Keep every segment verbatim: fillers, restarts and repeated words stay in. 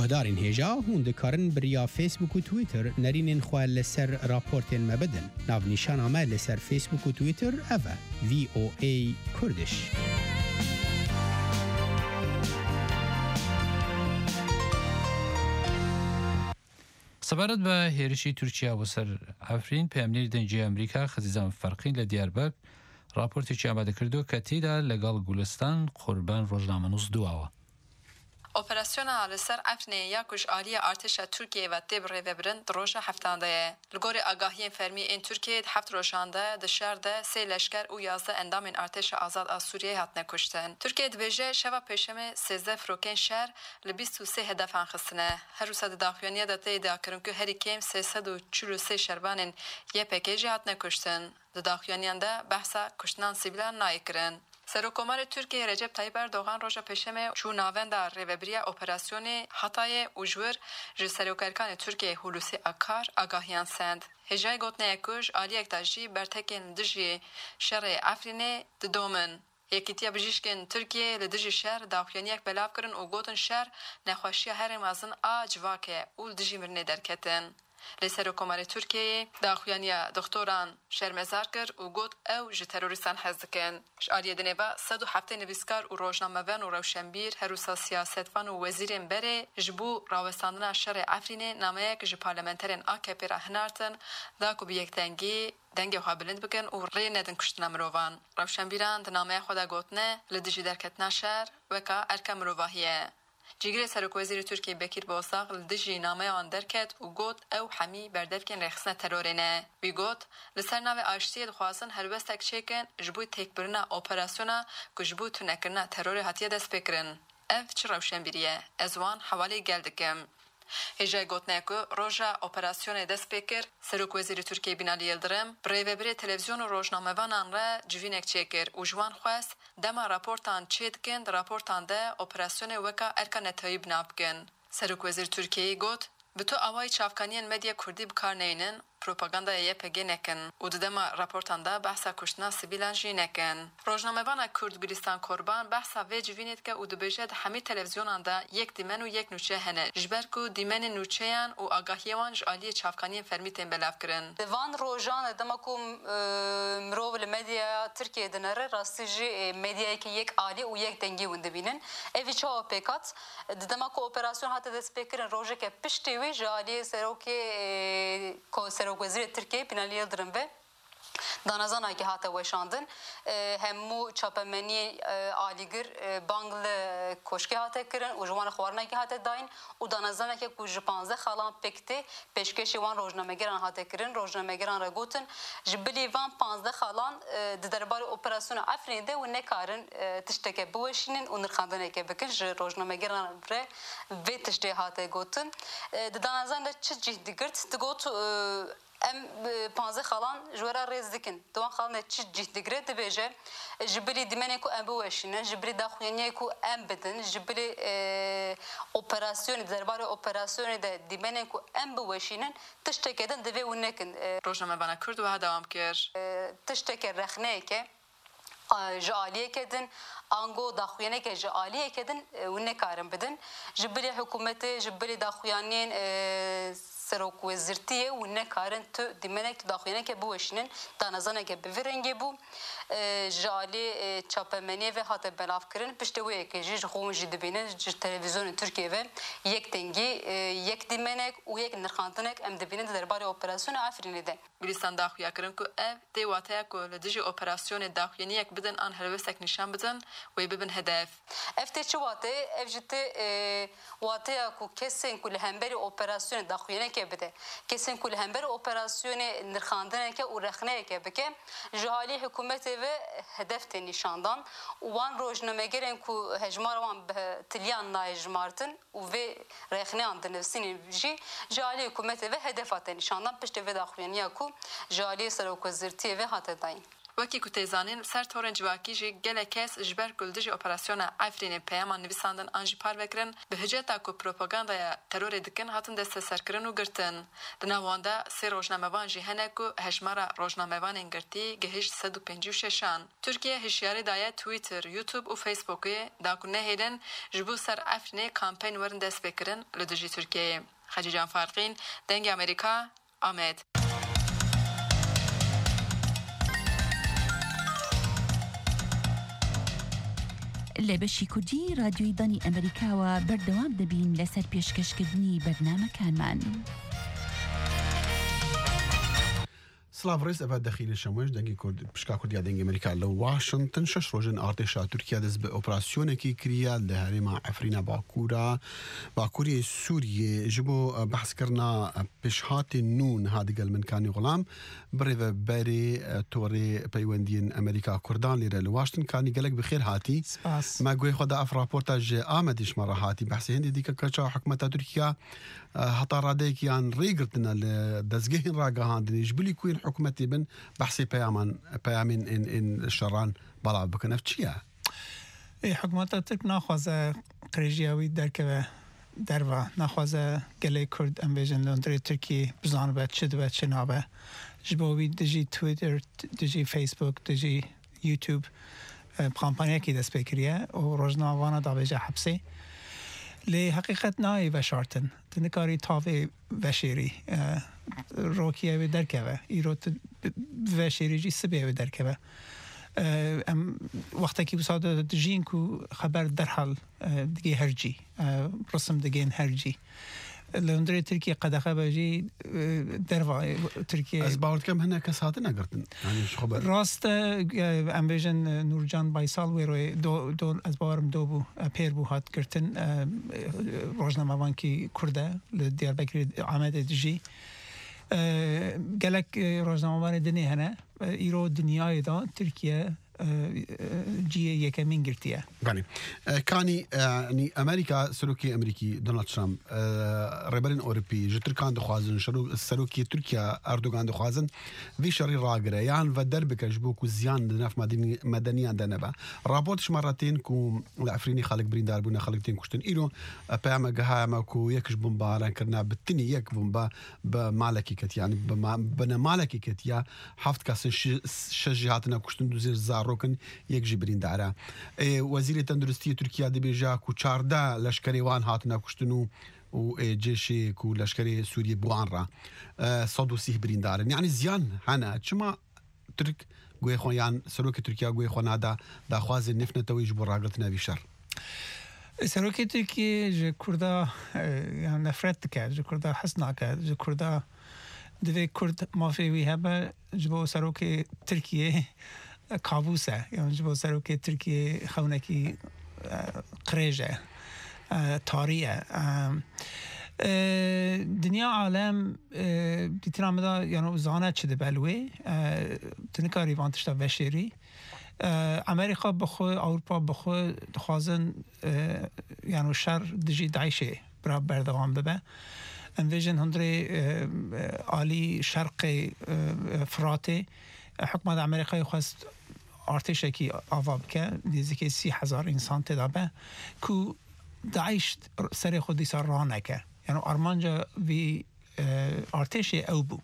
هوادارین هێژا هون دikarin biriya Facebook و Twitter nerînên xwe li ser raportên me bidin. Navnîşana me li ser Facebook û Twitter ev e V O A Kurdiş. سەبارەت بە هێرشی تورکیا بۆ سەر ئەفرین پەیامنێری دەنگی ئەمریکا خەزیزان فەرقین لە دیاربەک راپۆرتێکی ئامادە کردو کە تێیدا لەگەڵ گولستان قوربان ڕۆژنامە نووس دواوە. Operasyona li ser Efrînê ya ku ji aliyê artêşa Tirkiyeyê ve tê bi rêvebirin di roja heftan de ye. Li gorî agahiyên fermî ên Tirkiyeyê di heft rojan de di şer de sê leşker û yazdeh endamên artêşa azad a Sûriyeyê hatine kuştin. Tirkiye dibêje şeva pêşemê sêzdeh firokên şer li bîst û sê hedefan xistine. Her wisa di daxuyaniya de tê dakirin ku herî kêm sê sed û çil û sê şerbanên Y P G jî hatine kuştin. Di daxuyaniyan de behsa kuştinan sîvilan nayê kirin. Serokkomarê Tirkiye Recep Tayyip Erdoğan roja pêşemê çû navenda rêveberiya operasyonê Hatayê û ji wir ji Serokherkanê Tirkiye Hulusi Akar agahiyan send. Hêjayê gotneye ku ji aliyek de jî bertekên dijî şerê Efrînê didomin. Yekîtiya bijîşkên Tirkiye li dijî şer daxuyaniyek belav kirin û gotin şer nexweşiya herê mezin a civak e û li dijî mirinê derketin. Li Serokkomarê Tirkiyeyê daxuyaniya doktoran şermezar kir û got ew ji terorîstan hez dikin. Ji aliyê dinê ve sed û heftê nivîskar û rojnamevan û rewşenbîr her wisa siyasetvan û wezîrên berê ji bo rawestandina şerê Efrînê nameyek ji parlamenterên A K P re hinartin da ku bi yektengî dengê xwe bilind bikin û rê nedin kuştina mirovan. Rewşenbîran di nameya xwe de gotine li dijî derketina şer weka erka mirovahî ye. Cîgirê Serokwezîrê Tirkiye Bekir Bozdağ li dijî nameyan derket û got ew hemî berdevkên rêxistina terorê ne. Wî got li ser navê aştiyê dixwazin helbestek çêkin ji bo têkbirina operasyona ku ji bo tunekirina terorê hatiye destpêkirin. Ev çi rewşenbîrî ye? Ez wan hewalê gel dikim. Hêjayê gotine ku roja operasyonê destpêkir, Serokwezîrê Tirkiye Binalî Yildirim bi rêveberê televizyon û rojnamevanan re civînek çêkir û ji wan xwest dema raportan çê dikin di raportan de operasyonê weka erka netayî binav bikin. Serokwezîr Tirkiyeyê got bi tu awayî çavkaniyên medya Kurdî bikar neynin, propagandaya Y P G nekin û di dema raportan da behsa kuştina sivîlan jî nekin. Rojnamevana Kurd Gülistan Korban behsa vê civînê dike û dibêje di hemî televizyonan de yek dîmen û yek nûçe hene ji ber ku dîmenên nûçeyan û agahiyê wan ji aliyê çavkaniyên fermî tên belav kirin. Di van rojan dema ku mirov li medyaya Tirkiye dinere rastî jî medyayekî yek alî û yek dengî hûn dibînin. Evî çawa pêkat di dema ku operasyon hate destpêkirin rojeke piştî wê ji aliyê serokê Serokwezîrê Tirkiye Binalî Yildirim ve danazanakî hate weşandin. Hemû çapemeniyê alîgir bang li koşkê hate kirin û ji wan xwarinekî hate dayîn û danazanekê ku ji panzdeh xalan pêktê pêşkêşî wan rojnamegeran hate kirin. Rojnamegeran re gotin ji bilî van panzdeh xalan di derbarê operasyona Efrînê de û nekarin tişteke biweşînin û nirxandineke bikin ji rojnamegeran re vê tiştê hate gotin. Di danazan de çi cih digirt digot em panzdeh xalan ji were rêz dikin. Di wan xalan de çi cih digire dibêje ji bilî dîmenê ku em biweşînin, ji bilî daxuyaniyê ku em bidin, ji bilî operasyonê di derbarê operasyonê de dîmenê ku em biweşînin tiştekê din divê û nekin. Rojnamevana Kurd wiha dewam kir. Tiştekê rexneyeke ji aliyekê din, ango daxuyaneke ji aliyekê din û nekarin bidin. Ji bilî hikûmetê, ji bilî daxuyaniyên Serokwezîrtiyê û nekarin tu dîmenek tu daxuyaneke biweşînin danezaneke bi vê rengê bû. Ji alî çapemeniyê ve hate belav kirin piştî wê yekê jî ji xwe jî dibînin ji televizyonên Tirkiye ve yek dengî yek dîmenek û yek nirxandinek em dibînin di derbarê operasyona Efrînê de. Gülistan daxuya kirin ku ev tê wateya ku li dijî operasyonê daxuyaniyek bidin an helbestek nîşan bidin wê bibin hedef. Ev tê çi watê? Ev jî tê wateya ku kesên ku li hemberî operasyonê daxuyanekê bide. Kesên ku li hemberî operasyonê nirxandineke û rexneyeke bike ji alî hikûmetê ve hedef tê nîşandan û wan rojnamegerên ku hejmara wan bi tiliyan nayejmartin û vê rexneyan dinivîsînin jî ji alî hikûmetê ve hedef hate nîşandan piştî vê daxuyaniya ku ji alî Serokwezîrtiyê ve hate dayîn. وکی کتیزانین سر تورنج واکی جی گله کس جبر گلدجی اپراسیون عفرین پیامان نویساندن آنجی پار بکرن به هجتا کو پروپاگاندا ترور دکن هاتن دست سرکرن و گرتن دنوانده سه روزنامه‌وان جی هنکو هشمارا روزنامه‌وان انگرتی گهش صد و پنجاه و شش ترکیه هشیاری دایه توییتر یوتیوب و فیسبوک داکونه هیدن جبو سر عفرین کامپین ورن دست بکرن لدجی ترکیه خدیجه فارقین دنگ امریکا آمد لبشی کردی رادیوی دانی امریکا و بردوام دبین لسر پیشکشکردنی برنامه کانمان. سلاف رئيس أبد دخيل الشموش دنگی کرد بشکا کردیا دنگ امریکا لو واشنطن شش روزن ارتشا ترکیه دز به اپراسیون کی کریا لهری مع عفرین باکورا باکوری سوریه جبو بحث کرنا بشهات نون هادی قل من كان غلام بريف باري توري بيوندين امريكا كردان ليرا لواشنطن كان قالك بخير هاتي ما قوي خدا اف رابورتاج آمدش مره هاتي بحث هندي ديك كچا حكومه تركيا هتا راديك يان ريغرتنا دزگهن راگهان دنيش بلي كوين حكومتي بن بحثي بيامان بيامين ان ان الشران بلا بكنفتشيا اي حكومه ترك ناخذ قريجياوي دركه دروا ناخذ گله کرد انویژن لندری ترکیه بزن بعد شد بعد شنابه جبوی دجی تویتر دجی فیسبوک دجی یوتیوب کمپانی کی دست بکریه و روزنامه‌وان داویجه حبسی لی حقیقت نای و شارتن تنکاری تاوی وشیری روکیه و درکه ایرو وشیری جی سبیه و درکه ام وقتی که بساد دجین کو خبر در حال دیگه هرجی رسم دیگه هرجی لندری ترکیه قدقه بجی دروا ترکیه از باورد کم هنه کسات نگرتن یعنی خبر راست امویژن نورجان بایسال ویروی دو دو از باورم دو بو پیر بو هات گرتن روزنامه‌وان کی کرده لدیاربکر آمد دجی گلک روزنامه‌وان دنی هنه ایرو دنیای دا ترکیه جی یک من گرتیه يعني كاني يعني امريكا سلوكي امريكي دونالد ترامب ريبرين اوروبي جتر كان دخوازن شرو سلوكي تركيا اردوغان دخوازن في شري راغره يعني فدربك جبوك زيان دناف مدني مدنيا دنبا رابورتش مرتين كو العفريني خالق بريندار بونا خالقتين كشتن ايرو بما جها كو يكش بومبا كرنا بالتني يك بومبا بمالكي كت يعني بنا مالكي كت يا حفت كاس شجعتنا كشتن دوزير زار روكن یک جبرین داره وزیر تندرستی ترکیه دی بیجا کو چارده لشکری وان هاتنا کشتنو و جيش کو لشکری سوریه بوان را صدو سیه برین داره یعنی زیان هنه چما ترک گوی خویان سلوک ترکیه گوی خو نادا دا خواز نفنه تویج براغت نوی شر سلوک ترکیه ج کردا یعنی نفرت که ج کردا حسنا که ج کردا دوی کرد مافی وی هبه جبو سلوک ترکیه کابوسه یعنی جبو سروک ترکیه خونکی قریجه تاریه دنیا عالم دیتنا مدا یعنی زانه چه دبلوی تنکاری وانتشتا وشیری امریکا بخو اروپا بخو خوازن یعنی شر دجی داعشه برا بردوام ببه انویژن هندری عالی شرق فراته حکومت امریکایی خواست ارتشی که آواب که نزدیک سی هزار انسان تدابه که داعش سر خودی سر راه نکه یعنی آرمانجا وی ارتش او بو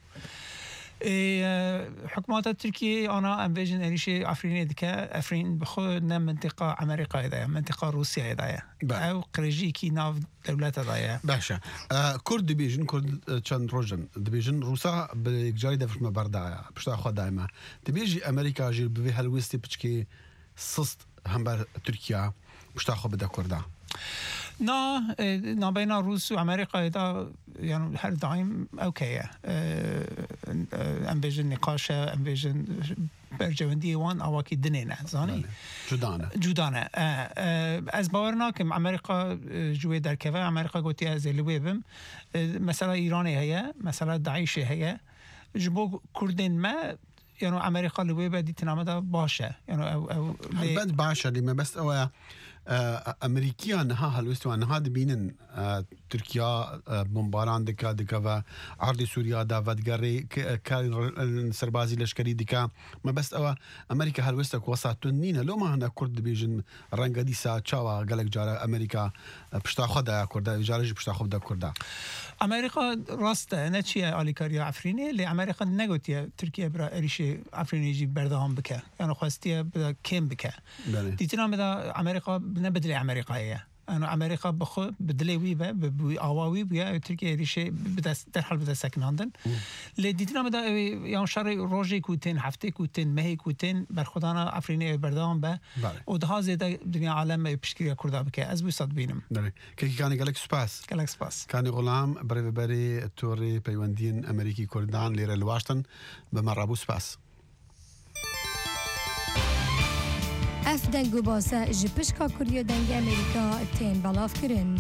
حکومت ترکیه آنها انویژن اریش افرینی دکه افرین بخود نه منطقه امریکا دایه منطقه روسیه دایه او قریجی کی ناو دولت دایه باشه کرد دبیجن کرد چند روزن دبیجن روسا به یک جای دفش مبرده پشت خود دایما دبیجی امریکا جل به هلوستی پچکی سست هم بر ترکیه پشت خود بده کرده نه نه بین روس و امریکا دا یعنی هر دایم اوکیه انویژن نقاش انویژن برجوندی وان آواکی دنی نه زانی جدانه جدانه از باور ناکم امریکا جوی در که امریکا گوتی از لوی بم مثلا ایرانی هیا مثلا داعش هیا جبو کردین ما یعنی امریکا لوی بدی تنامه دا باشه یعنی او او باشه لیمه بس او امریکیان ها هلوستوان ها دبینن ترکیا بمباران دکا دکا و عرض سوریا دا ودگری کار سربازی لشکری دکا ما بس او امریکا هلوستا کوساتون نینه لو ما هنا کرد بیجن رنگ دیسا چاوا گلک جارا امریکا پشتا خدا کرد جارج پشتا خدا کرد امریکا راست نه چیه آلیکاریا عفرینه لی امریکا نگوتیه ترکیه برا اریش عفرینی جی بردهام بکه یعنی خواستیه بدا کم بکه دیتنا بدا امریکا نبدلی امریکاییه أنا أمريكا بخو بدلي ويبا بأواوي ويا تركيا ريشة بدأ درحل بدأ سكناندن لديتنا بدأ يعني شري روجي كوتين هفته كوتين مهي كوتين برخدانا أفريقيا بردام با وده زيادة دنيا عالم بشكل كردا بكا أزبي صد بينم. نعم. كي كان قالك سباس. قالك سباس. كان غلام بري بري توري بيوندين أمريكي كردان ليرة الواشنطن بمرابو سباس. اف دنگو باسه جپشکا کوریا دنگ امریکا تین بلاف کرن.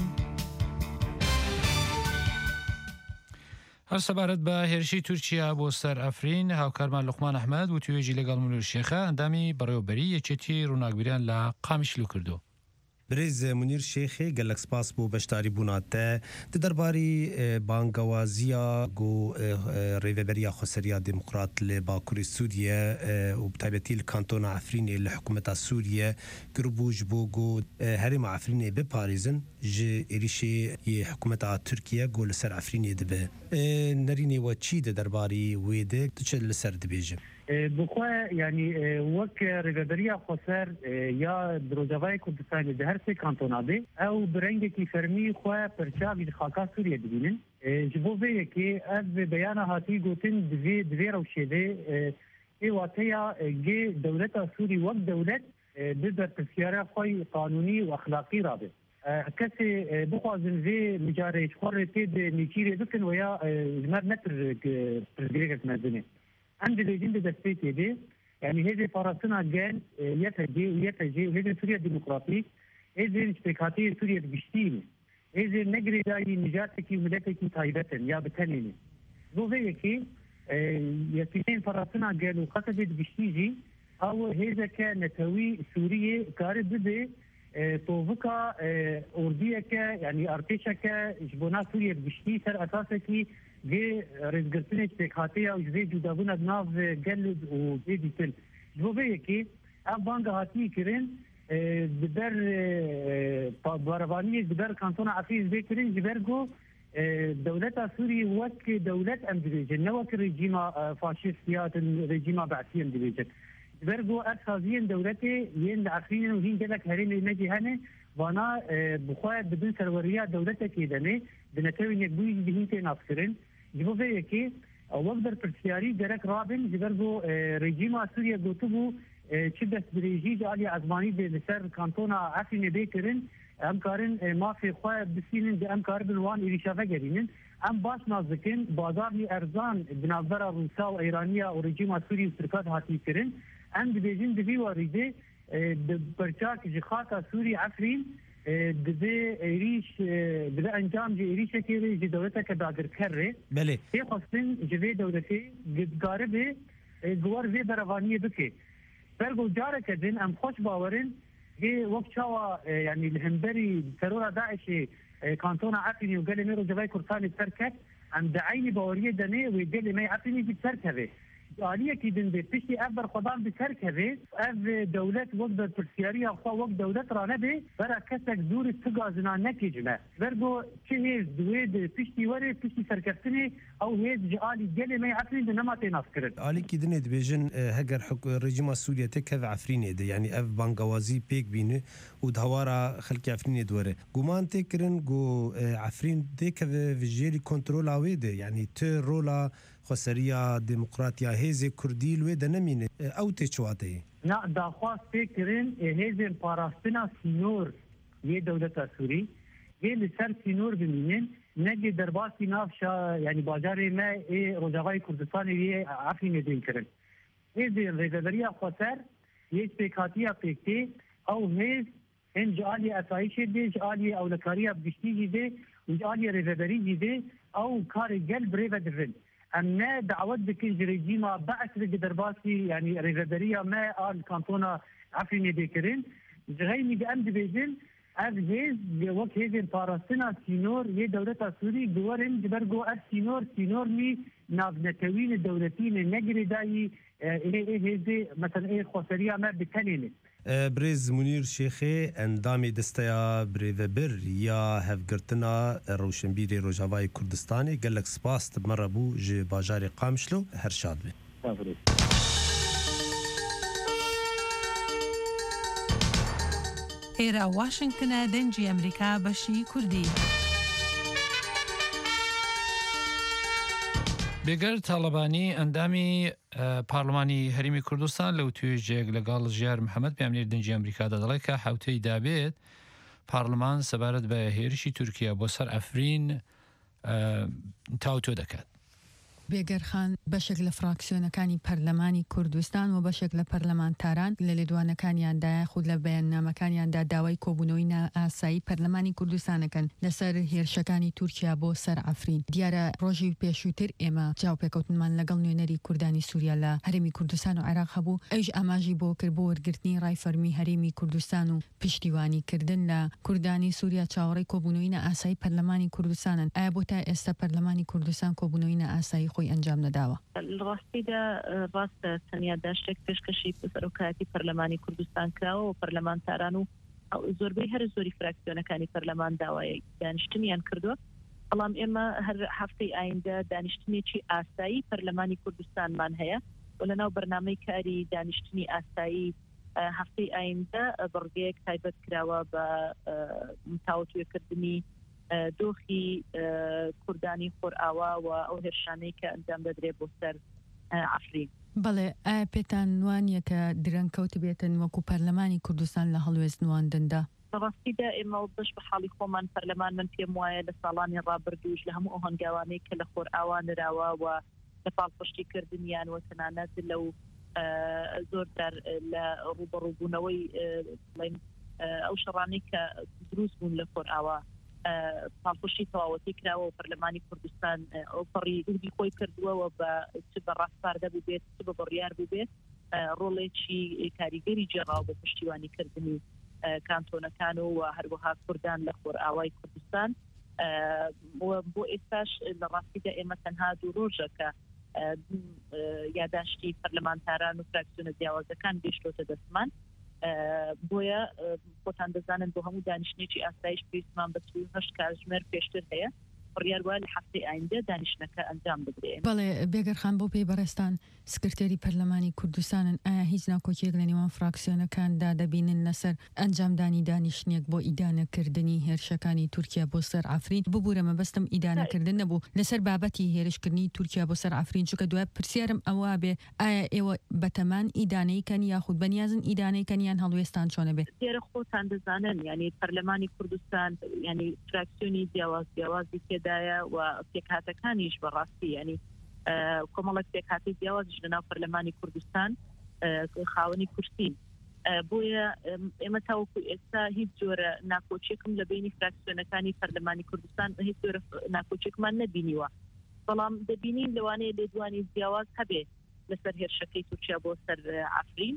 هر سبارت با هرشی ترکیه با سر افرین هاوکارمان لقمان احمد و توی جیل گالمونور شیخه اندامی برای بری یچتی روناکبریان لقامش لو کردو. برز منیر شیخی گلک سپاس بو بشتاری بوناته د درباری بانگوازیا گو ریوبریا خسریا دموکرات ل باکوری سوریه و بتایبتی کانتون عفرین ل حکومت سوریه گروبوج بو گو هرم عفرین به پاریزن ج ایریشی حکومت ترکیه گو لسر عفرین دبه نرینی و چی د درباری ویده چه لسر دبیجه بخواه يعني وك ريفابريا خسر يا دروجاواي كردستان ده هر سي كانتونابي او برنگ کی فرمی خواه پرچاوی خاکا سوریه ببینن جبو به که از بیان هاتی گوتن دوی دوی روشیده ای واتیا گی دولت سوری وقت دولت بذر پرسیاره خواه قانونی و اخلاقی رابه کسی بخوازن وی مجارش خور تید نیچیره بکن و یا جمر نتر پرسگریگت مزنه عند الرجيم بدستيتي دي يعني هذه فرصنا جان يتجي ويتجي وهذه سوريا الديمقراطية هذه اشتكاتية سوريا بشتين هذه نجري داي نجاتك وملكك طيبة يا بتنيني دو هيك يتين فرصنا جان وقصدت بشتيجي أو هذا كان نتوي سوريا كارد بده طوفكا أورديك يعني أرتيشك جبنا سوريا بشتي سر أساسك جي رزقتني تكاتيا وجي جدابنا بناف جلد وجي ديتل جوبي كي ام بانغ هاتي كرين بدر بارواني بدر كانتون عفيز بكرين جبرجو دولة سوريا وك دولة امدريجن نوك رجيما فاشيستيات رجيما بعثيا امدريجن جبرجو اساسيا دولتي ين عفرين وهين جلك هرين نجي هنه وانا بخواه بدون سروريات دولتك يدني بنتوي نقبوي بهين تنافسرين جبو في كي وقدر برسياري درك رابن جبرجو رجيم سوريا قطبو شدت بريجي جالي ازماني بسر كانتونا عفين بيكرن ام كارن ما في خواه بسينن ام كارن بالوان الي شافا جرينن ام باش نازكن بازارني ارزان بنظر روسا وايرانيا ورجيم سوريا وتركات هاتي كرن ام دبيجن دبي وريده برچاك جخاكا سوري عفرين دبي ايريش دبي انجام جي ايريش كيري جي دولتك داغر كره بله هي خاصين جبي دولتي قاربه جوار في بروانيه بكي برغو جارك دين ام خوش باورين جي وقت شوا يعني الهمبري ترورا داعش كانتونا عفني وقال ميرو جباي كرتاني تركت ام دعيني باوريه دني وقال ما عفني بتركه آلية كيدن بتشتي أفر خدام بتركه أف دولة وقت برسيارية أخوة وقت دولة رانبه برا كسك زور تقازنا نكجمة برضو شهيز دويد بتشتي وري بتشتي سركفتني أو هيز جالي جالي ما يعفرين دنما تنافكرن آلي كيدن دبيجن هجر حق رجيم سوريا تكذا عفرين ده يعني أف بانغوازي بيك بينه ودهوارا خلق عفرين دوره قمان تكرن جو عفرين تكذا فيجيلي كنترول عويده يعني ترولا خسريا ديمقراطيا هيزي كردي الويدا نمين او تشواتي نا دا خواست فكرين هيزي باراستنا سينور يه دولة سوري يه لسر سينور بمينين نجي درباسي نافشا يعني باجاري ما ايه رجاغاي كردستاني يه عفين يدين كرن هيزي الريفابريا خسر يه سبيكاتيا بيكتي او هيز ان جالي اسايشي دي جالي اولكاريا بجشتي دي وجالي ريفابري دي او كاري قلب ريفا دفن أن دعوت بكنج رجيمة بعث درباسي يعني ريفابريا ما قال كانتونا عفرين ديكرين جهي ميد أم دبيجن اف هيز وك هيز باراستنا سينور يه دولة سوري دورن جبرجو اف سينور سينور مي نافنتوين الدولتين نجري داي ايه هيز مثلا ايه خسرية ما بتنينه بريز منیر شیخی اندامی دستیا بریوبر یا هفگرتنا روشنبیری روجاوای کردستانی گلک سپاس مربو ج باجار قامشلو هر شاد بی. ئێرە واشنگتنە دەنجی ئەمریکا بەشی کوردی. بێگەر تاڵەبانی ئەندامی پارلمانی هەرێمی کوردستان لەو توێژێک لەگەڵ ژیار محەممەد پێمنێر دەنجی ئەمریکادا دەڵێت کە حوتەی دابێت پارلمان سەبارەت بە هێرشی تورکیا بۆ سەر ئەفرین تاوتۆ دەکات. بێگەرخان بەشێک لە فراکسیۆنەکانی پەرلەمانی کوردستان و بەشێک لە پەرلەمانتاران لە لێدوانەکانیاندایە خود لە بەیاننامەکانیاندا داوای کۆبوونەوەی ئاسایی پەرلەمانی کوردستانەکەن لەسەر هێرشەکانی تورکیا بۆ سەر ئەفرین. دیارە ڕۆژی پێشووتر ئێمە جاوپێکەوتنمان لەگەڵ نوێنەری کوردانی سووریا لە هەرێمی کوردستان و عێراق هەبوو، ئەویش ئاماژی بۆ کرد بۆ وەرگرتنی ڕای فەرمی هەرێمی کوردستان و پشتیوانیکردن لە کوردانی سووریا چاوەڕێی کۆبوونەوەی ئاسایی پەرلەمانی کوردستانن. ئایا بۆ تا ئێستا پەرلەمانی کوردستان کۆبوونەوەی ئاسایی خۆی ئەنجام نەداوە؟ ڕاستیدا ڕاستە تەنیا داشتێک پێشکەشی سەرۆکایەتی پەرلەمانی کوردستان کراوە و پەرلەمانتاران و زۆربەی هەر زۆری فراکسیۆنەکانی پەرلەمان داوای دانیشتنیان کردووە. بەڵام ئێمە هەر هەفتەی ئایندە دانیشتنێکی ئاسایی پەرلەمانی کوردستانمان هەیە و لەناو بەرنامەی کاری دانیشتنی ئاسایی هەفتەی ئایندە بڕگەیەک تایبەت کراوە بە متاوتوێکردنی دۆخی کوردانی خۆرئاوا و ئەو هێرشانەی کە ئەنجام دەدرێت بۆ سەر ئەفرین. بەڵێ ئایا پێتان وانیە کە درەنکەوت بێتن وەکو پەرلەمانی کوردستان لە هەڵوێستنواندندا؟ بەڕاستیدا ئێمە بەش بە حاڵی خۆمان پەرلەمان من پێم وایە لە ساڵانی ڕابردووش لە هەموو ئەو هەنگاوانەی کە لە خۆرئاوا نراوە و لە پاڵپشتیکردنیان و تەنانەت لەو زۆردار لە ڕوبەڕووبوونەوەی ئەو شەڕانەی کە دروست بوون لە خۆرئاوا پاڵپشتی تەواوەتی کراوە و پەرلەمانی کوردستان ئۆپەڕی دوودی خۆی کردووەوە بە چ بە ڕاستپاردە بوو بێت چ بە بڕیار بوو بێت ڕۆڵێکی کاریگەری جێڕاو بە پشتیوانیکردنی کانتۆنەکان و هەروەها کوردان لە خۆرئاوای کوردستان. بۆ ئێستاش لە ڕاستیدا ئێمە تەنها دوو ڕۆژە کە یاداشتی پەرلەمانتاران و فراکسیۆنە جیاوازەکان گەیشتۆتە دەستمان، بۆیە خۆتان دەزانن بۆ هەموو دانیشتێکی ئاسایش پێویستمان بە چل و هەشت کاتژمێر پێشتر هەیە بڕیاروا لە هەفتەی ئایندە دانیشتنەکە ئەنجام بدرێت. بەڵێ بێگەرخان بۆ پێی بەڕێستان سکرتێری پەرلەمانی کوردستانن، ئایا هیچ ناکۆکیەک لە نێوان فراکسیۆنەکاندا دەبینن لەسەر ئەنجامدانی دانیشتنێک بۆ ئیدانەکردنی هێرشەکانی تورکیا بۆ سەر ئەفرین؟ ببوورە مەبەستم ئیدانەکردن نەبوو لەسەر بابەتی هێرشکردنی تورکیا بۆ سەر ئەفرین، چونکە دوای پرسیارم ئەوە بێ ئایا ئێوە بەتەمان ئیدانەیکەن یاخود بەنیازن ئیدانەیکەنیان هەڵوێستان چۆنە بێت؟ دیارە خۆتان دەزانن ینی پەرلەمانی کوردستان ینی فراکسیۆنی جیاواز جیاوازی تێدایە و پێکهاتەکانیش بەڕاستی ینی کۆمەڵک پێکهاتی جیاوازش لەناو پەرلەمانی کوردستان خاوەنی کورسین. بۆیە ئێمە تاوەکو ئێستا هیچ جۆرە ناکۆچێکم لە بینی فراکسیۆنەکانی پەرلەمانی کوردستان هیچ جۆرە ناکۆچێکمان نەبینیوە، بەڵام دەبینین لەوانەیە لێدوانی جیاواز هەبێت لەسەر هێرشەکەی تورکیا بۆ سەر ئەفرین،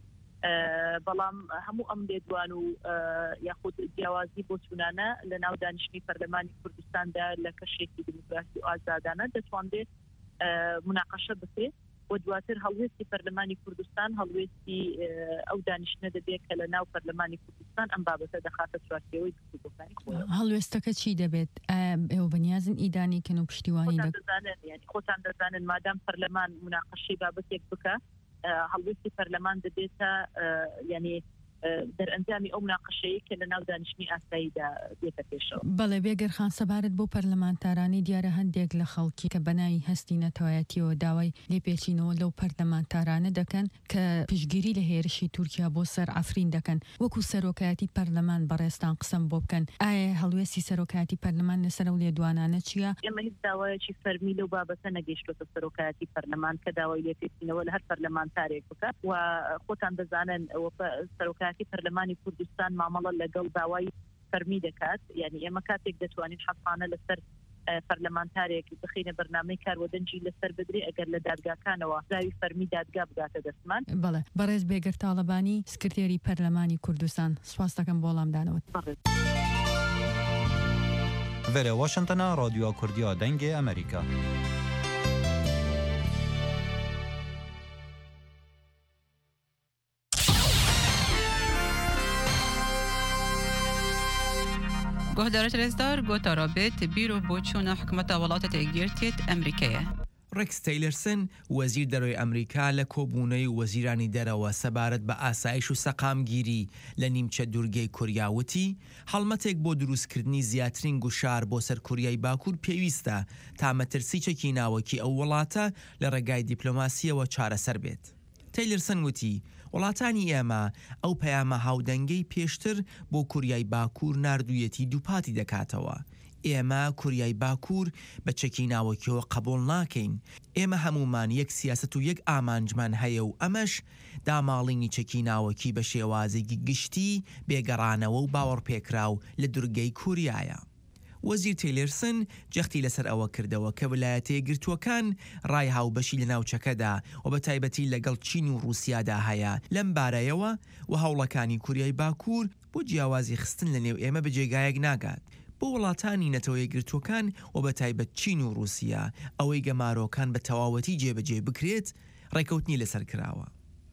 بەڵام هەموو ئەم لێدوان و یاخود جیاوازی بۆ چونانە لە ناو دانیشتنی پەرلەمانی کوردستاندا لە کەشێکی دموکراسی و ئازادانە دەتوانێت مناقەشە بکرێت و دواتر هەڵوێستی پەرلەمانی کوردستان هەڵوێستی ئەو دانیشتنە دەبێت کە لە ناو پەرلەمانی کوردستان ئەم بابەتە دەخاتە چوارچێوەی گفتوگۆکانی خۆیان. هەڵوێستەکە چی دەبێت؟ ئێوە بەنیازن ئیدانێکن و پشتیوانی دەزانن ینی خۆتان دەزانن مادام پەرلەمان مناقەشەی بابەتێک بکە هەڵوێستی پەرلەمان دەبێتە ینی دەرئەنجامی ئەو مناقەشەیە کە لە ناو دانیشتنی ئاساییدا دێتە پێشەوە. بەڵێ بێگەرخان سەبارەت بۆ پەرلەمانتارانی دیارە هەندێک لە خەڵکی کە بەناوی هەستی نەتەوایەتیەوە داوای لێپێچینەوە لەو پەرلەمانتارانە دەکەن کە پشتگیری لە هێرشی تورکیا بۆ سەر ئەفرین دەکەن، وەکو سەرۆکایەتی پەرلەمان بەڕێستان قسەم بۆ بکەن. ئایا هەڵوێستی سەرۆکایەتی پەرلەمان لەسەر ئەو لێدوانانە چییە؟ ئێمە هیچ داوایەکی فەرمی لەو بابەتە نەگەیشتۆتە سەرۆکایەتی پەرلەمان کە داوای لێپێچینەوە لە هەر پەرلەمانتارێک بکات و خۆتان دەزانن سەرۆکایەتی پەرلەمانی کوردستان مامەڵە لەگەڵ داوای فەرمی دەکات، یعنی ئێمە کاتێک دەتوانین حەقانە لەسەر پەرلەمانتارێک بخینە بەرنامەی کاروەدەنجی لەسەر بدرێ ئەگەر لە دادگاکانەوە زاوی فەرمی دادگا بگاتە دەستمان. بەڵێ بەڕێز بێگەر تاڵەبانی سکرتێری پەرلەمانی کوردستان سپاس دەکەم بۆ وەڵامدانەوەت. Vere Washingtona Radyoya Kurdiya Dengê Amerîka. گهدارت رزدار گوتا رابط بیرو بوچونا حکمت ولات تگیرتیت امریکیه. ڕێکس تەیلەرسن وەزیر دەرەوەی ئەمریکا لە کۆبوونەی وەزیرانی دەرەوە سەبارەت بە ئاسایش و سەقامگیری لە نیمچە دوورگەی کوریاوتی هەڵمەتێک بۆ دروستکردنی زیاترین گوشار بۆ سەر کوریای باکوور پێویستە تا مەترسیچێکی ناوەکی ئەو وڵاتە لە ڕێگای دیپلۆماسیەوە چارەسەر بێت. تەیلەرسن وتی وڵاتانی ئێمە ئەو پەیامە هاودەنگەی پێشتر بۆ کوریای باکوور نردوویەتی دووپاتی دەکاتەوە. ئێمە کوریای باکوور بە چەکی ناوەکیەوە قبول ناکەین. ئێمە هەمومان یەک سیاست و یەک ئامانجمان هەیە و ئەمەش داماڵینی چەکی ناوەکی بە شێوازێکی گشتی بێگەڕانەوە و باوەڕپێکراو لە دوورگەی کوریایە. وەزیر تەیلەرسن جەختی لەسەر ئەوە کردەوە کە ویلایەتە یەکگرتووەکان ڕای هاوبەشی لە ناوچەکەدا و بە تایبەتی لەگەڵ چین و رووسیادا هەیە لەم بارەیەوە و هەوڵەکانی کوریای باکوور بۆ جیاوازی خستن لە نێو ئێمە بەجێگایەک ناگات. بۆ وڵاتانی نەتەوە یەکگرتووەکان و بە تایبەت چین و رووسیا ئەوەی گەمارۆکان بە تەواوەتی جێبەجێ بکرێت ڕێکەوتنی لەسەر کراوە.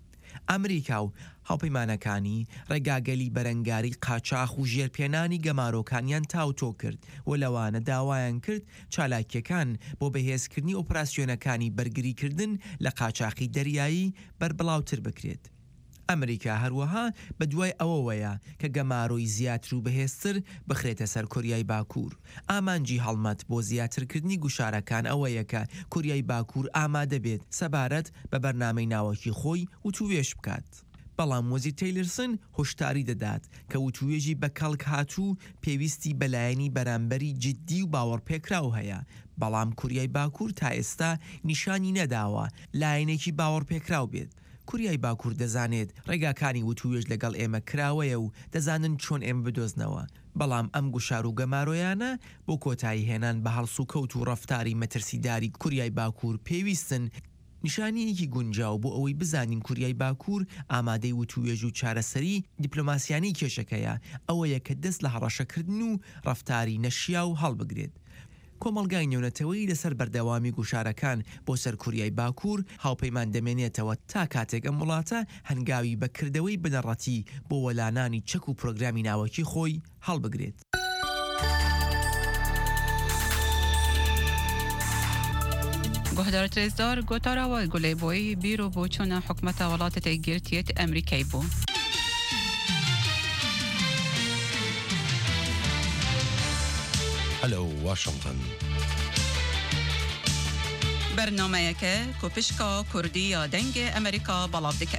ئەمریکا و هاوپەیمانەکانی ڕێگاگەلی بەرەنگاری قاچاق و ژێرپێنانی گەمارۆکانیان تاوتۆ کرد و لەوانە داوایان کرد چالاکیەکان بۆ بەهێزکردنی ئۆپراسیۆنەکانی بەرگریکردن لە قاچاقی دەریایی بەربڵاوتر بکرێت. ئەمریکا هەروەها بە دوای ئەوەوەیە کە گەمارۆی زیاتر و بەهێزتر بخرێتە سەر کوریای باکوور. ئامانجی هەڵمەت بۆ زیاترکردنی گوشارەکان ئەوەیە کە کوریای باکوور ئامادە بێت سەبارەت بە بەرنامەی ناوەکی خۆی وتوێژ بکات. بەڵام وەزیر تەیلەرسن هۆشداری دەدات کە وتوێژی بە کەڵک هاتوو پێویستی بەلایەنی بەرامبەری جددی و باوەڕپێکراو هەیە. بەڵام کوریای باکوور تا ئێستا نیشانی نەداوە لایەنێکی باوەڕپێکراو بێت. کوریای باکوور دەزانێت ڕێگاکانی وتوێژ لەگەڵ ئێمە کراوەیە و دەزانن چۆن ئێمە بدۆزنەوە. بەڵام ئەم گوشار و گەمارۆیانە بۆ کۆتایی هێنان بە هەڵس و کەوت و ڕەفتاری مەترسیداری کوریای باکوور پێویستن نیشانەیەکی گونجاو بۆ ئەوەی بزانین کوریای باکوور ئامادەی وتوێژ و چارەسەری دیپلۆماسیانی کێشەکەیە ئەوەیە کە دەست لە هەڕەشەکردن و ڕەفتاری نەشیا و هەڵبگرێت. کۆمەڵگای نێونەتەوەی لەسەر بەردەوامی گوشارەکان بۆ سەر کوریای باکوور هاوپەیمان دەمێنێتەوە تا کاتێک ئەم وڵاتە هەنگاوی بەکردەوەی بنەڕەتی بۆ وەلانانی چەک و پرۆگرامی ناوەکی خۆی هەڵبگرێت. گهدارت رزدار گوتارا و گلی بوی بیرو بوچونا حکمت ولات تگیرتیت امریکای بو. هلو واشنطن. برنامه که کوپشکا کردی یا دنگ امریکا بلاب دکت.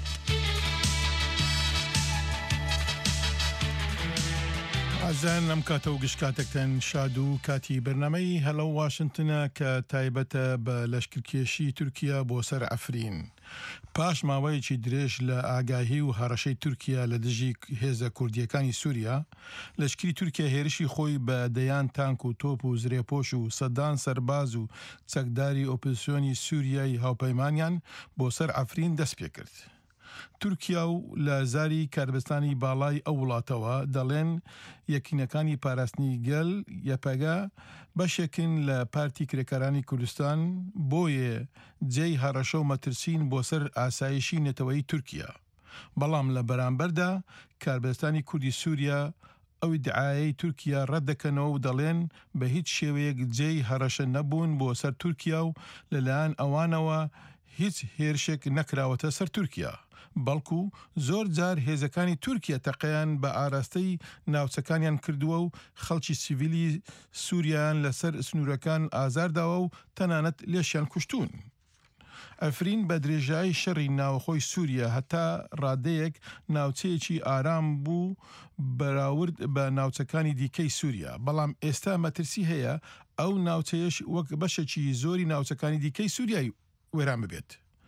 ئازان ئەم کاتە و گشتکاتێکتەن شاد و کاتی بەرنامەی هەلو واشنتنە کە تایبەتە بە لەشکرکێشی تورکیا بۆ سەر ئەفرین. پاش ماوەیەکی درێژ لە ئاگاهی و هەڕەشەی تورکیا لە دژی هێزە کوردیەکانی سووریا، لەشکری تورکیا هێرشی خۆی بە دەیان تانک و تۆپ و زرێپۆش و سەدان سەرباز و چەکداری ئۆپۆزیسیۆنی سووریای هاوپەیمانیان بۆ سەر ئەفرین دەست پێ کرد. تورکیا و لە زاری کاربستانی باڵای ئەو وڵاتەوە دەڵێن یەکینەکانی پاراستنی گەل یەپەگا بەشێکن لە پارتی کرێکارانی کوردستان بۆیە جێی هەڕەشە و مەترسین بۆ سەر ئاسایشی نەتەوەی تورکیا. بەڵام لە بەرامبەردا کاربستانی کوردی سووریا ئەو دعایەی تورکیا ڕەت دەکەنەوە و دەڵێن بە هیچ شێوەیەک جێی هەڕەشە نەبوون بۆ سەر تورکیا و لەلایەن ئەوانەوە هیچ هێرشێک نەکراوەتە سەر تورکیا. بەڵکو زۆر جار هێزەکانی تورکیا تەقەیان بە ئاراستەی ناوچەکانیان کردووە و خەڵکی سیڤیلی سووریان لەسەر سنوورەکان ئازارداوە و تەنانەت لێشیان کوشتون. ئەفرین بە درێژایی شەڕی ناوخۆی سووریا هەتا ڕادەیەک ناوچەیەکی ئارام بوو بەراورد بە ناوچەکانی دیکەی سووریا. بەڵام ئێستا مەترسی هەیە ئەو ناوچەیەش وەک بەشێکی زۆری ناوچەکانی دیکەی سووریای وێران ببێت.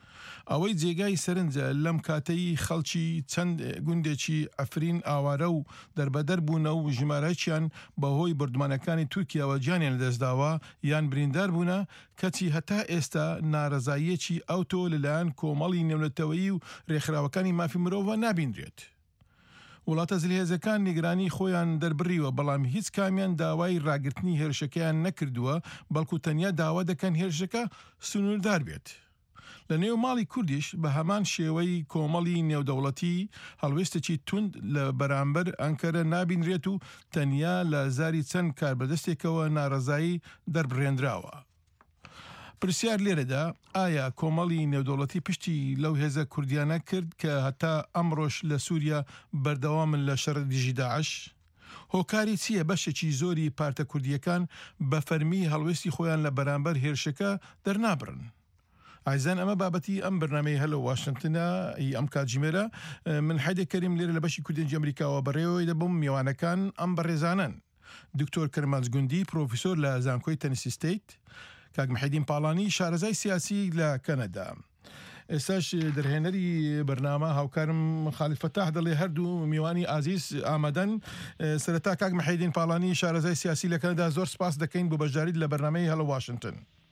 ئەوەی جێگای سەرنجە لەم کاتەی خەڵکی چەند گوندێکی ئەفرین ئاوارە و دەربەدەر بوونە و ژمارەیان بەهۆی بردمانەکانی تورکیاوە گیانیان لەدەستداوە یان بریندار بوونە کەچی هەتا ئێستا ناڕزاییەکی ئەوتۆ لەلایەن کۆمەڵی نێونەتەوەیی و ڕێکخراوەکانی مافی مرۆڤ نابیندرێت. وڵاتە زلهێزەکان نیگرانی خۆیان دەربڕیوە بەڵام هیچ کامیان داوای ڕاگررتنی هێرشەکەیان نەکردووە بەڵکو تەنیا داوا دەکەن هێرشەکە سنووردار بێت. لە نێو ماڵی کوردیش بە هەمان شێوەی کۆمەڵی نێودەوڵەتی هەڵوێستێکی توند لە بەرامبەر ئەنکەرە نابینرێت و تەنیا لە زاری چەند کاربەدەستێکەوە ناڕزایی دەربڕێنراوە. پرسیار لێرەدا ئایا کۆمەڵی نێودەوڵەتی پشتی لەو هێزە کوردیانە کرد کە هەتا ئەمڕۆژ لە سووریا بەردەوامن لە شەڕ دژی داعش؟ هۆکاری چییە بەشێکی زۆری پارتە کوردیەکان بە فەرمی هەڵوێستی خۆیان لە بەرامبەر هێرشەکە دەرنابڕن؟ ئایزان ئەمە بابەتی ئەم بەرنامەی هەلۆ واشنگتنە ئەم کاتژمێرە من حەیدە کەریم لێرە لە بەشی کوردێنجی ئەمریکاوە بەڕێوەوەی دەبم میوانەکان ئەم بەڕێزانن دکتۆر کەرمانج گوندی پرۆفیسۆر لە زانکۆی تەنیسی ستیت، کاک محەیدین پاڵانی شارەزای سیاسی لە کەنەدا. ئێستاش دەرهێنەری بەرنامە هاوکارم خالیل فەتاح دەڵێ هەردوو میوانی ئازیز ئامادەن. سەرەتا کاک محەیدین پاڵانی شارەزای سیاسی لە کەنەدا زۆر سپاس دەکەین بۆ بەشداریت لە بەرنامەی هەلۆ واشنگتن.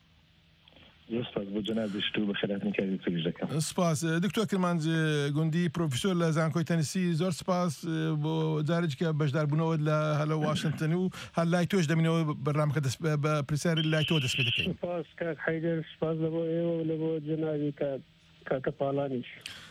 سپاس بۆ جەنابشت و بەخێرهاتن کاری تریش دەکەم. سپاس دکتۆر کەرمانج گوندی پرۆفیسۆر لە زانکۆی تەنیسی زۆر سپاس بۆ جارێککە بەشداربوونەوە لە هەلۆ واشنگتن و هەر لای تۆش دەمینەوە بەرنامەکە بە پرسیار لای تۆ دەست پێ دەکەین. سپاس کاک حەیدەر، سپاس لە بۆ ئێوە لە بۆ جەنابی کاکە پاڵانیش.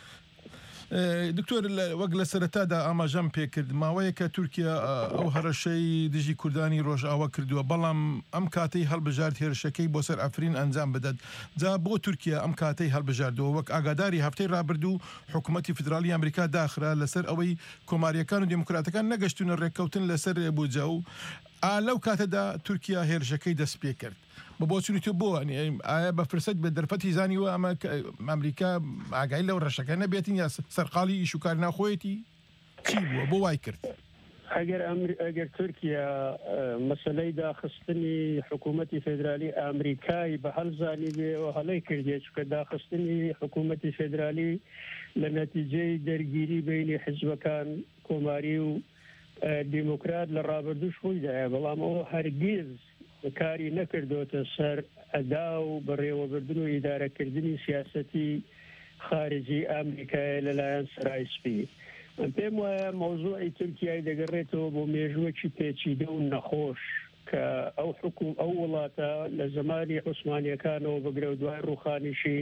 دکتۆر وەک لە سەرەتادا ئاماژەم پێکرد ماوەیە کە تورکیا ئەو هەرەشەی دژی کوردانی ڕۆژئاوا کردووە بەڵام ئەم کاتەی هەڵبژارد هێرشەکەی بۆ سەر ئەفرین ئەنجام بدەت. جا بۆ تورکیا ئەم کاتەی هەڵبژاردەوە وەک ئاگاداری هەفتەی ڕابردوو حکوومەتی فدرالی ئەمریکا داخرا لەسەر ئەوەی کۆماریەکان و دموکراتەکان نەگەشتونە ڕێککەوتن لەسەر بوجە و لەو کاتەدا تورکیا هێرشەکەی دەست پێ کرد. بە بۆچوونی تۆ بۆ ئایا بە فرسەت بە دەرفەتی زانیوە ئەمە ئەمریکا ئاگای لەو ڕەشەکە نەبێتین یا سەرقاڵی ئیشوکار ناخۆیەتی چی بووە بۆ وای کرد؟ ئەگەر ئەگەر تورکیا مەسلەی داخستنی حکوومەتی فێدرالی ئەمریکای بە هەڵزانی بێەوە هەڵەی کردێت چکە داخستنی حکوومەتی فێدرالی لە نەتیجەی دەرگیری بینی حزبەکان کۆماری و دیموکرات لە ڕابردوش خۆیدایە، بەڵام ئەوە هەرگیز کاری نەکردوتە سەر ئەدا و بەڕێوەبردن و ئیدارەکردنی سیاسەتی خارجی ئەمریکای لەلایەن سەرایسپی. پێم وایە مۆزوعی تورکیای دەگەڕێتەوە بۆ مێژوەکی پێچیدە و نەخۆش کە ئەو حکوم ئەو وڵاتە لە زمانی عوسمانیەکانەوە بەگرە و دوای ڕوخانیشی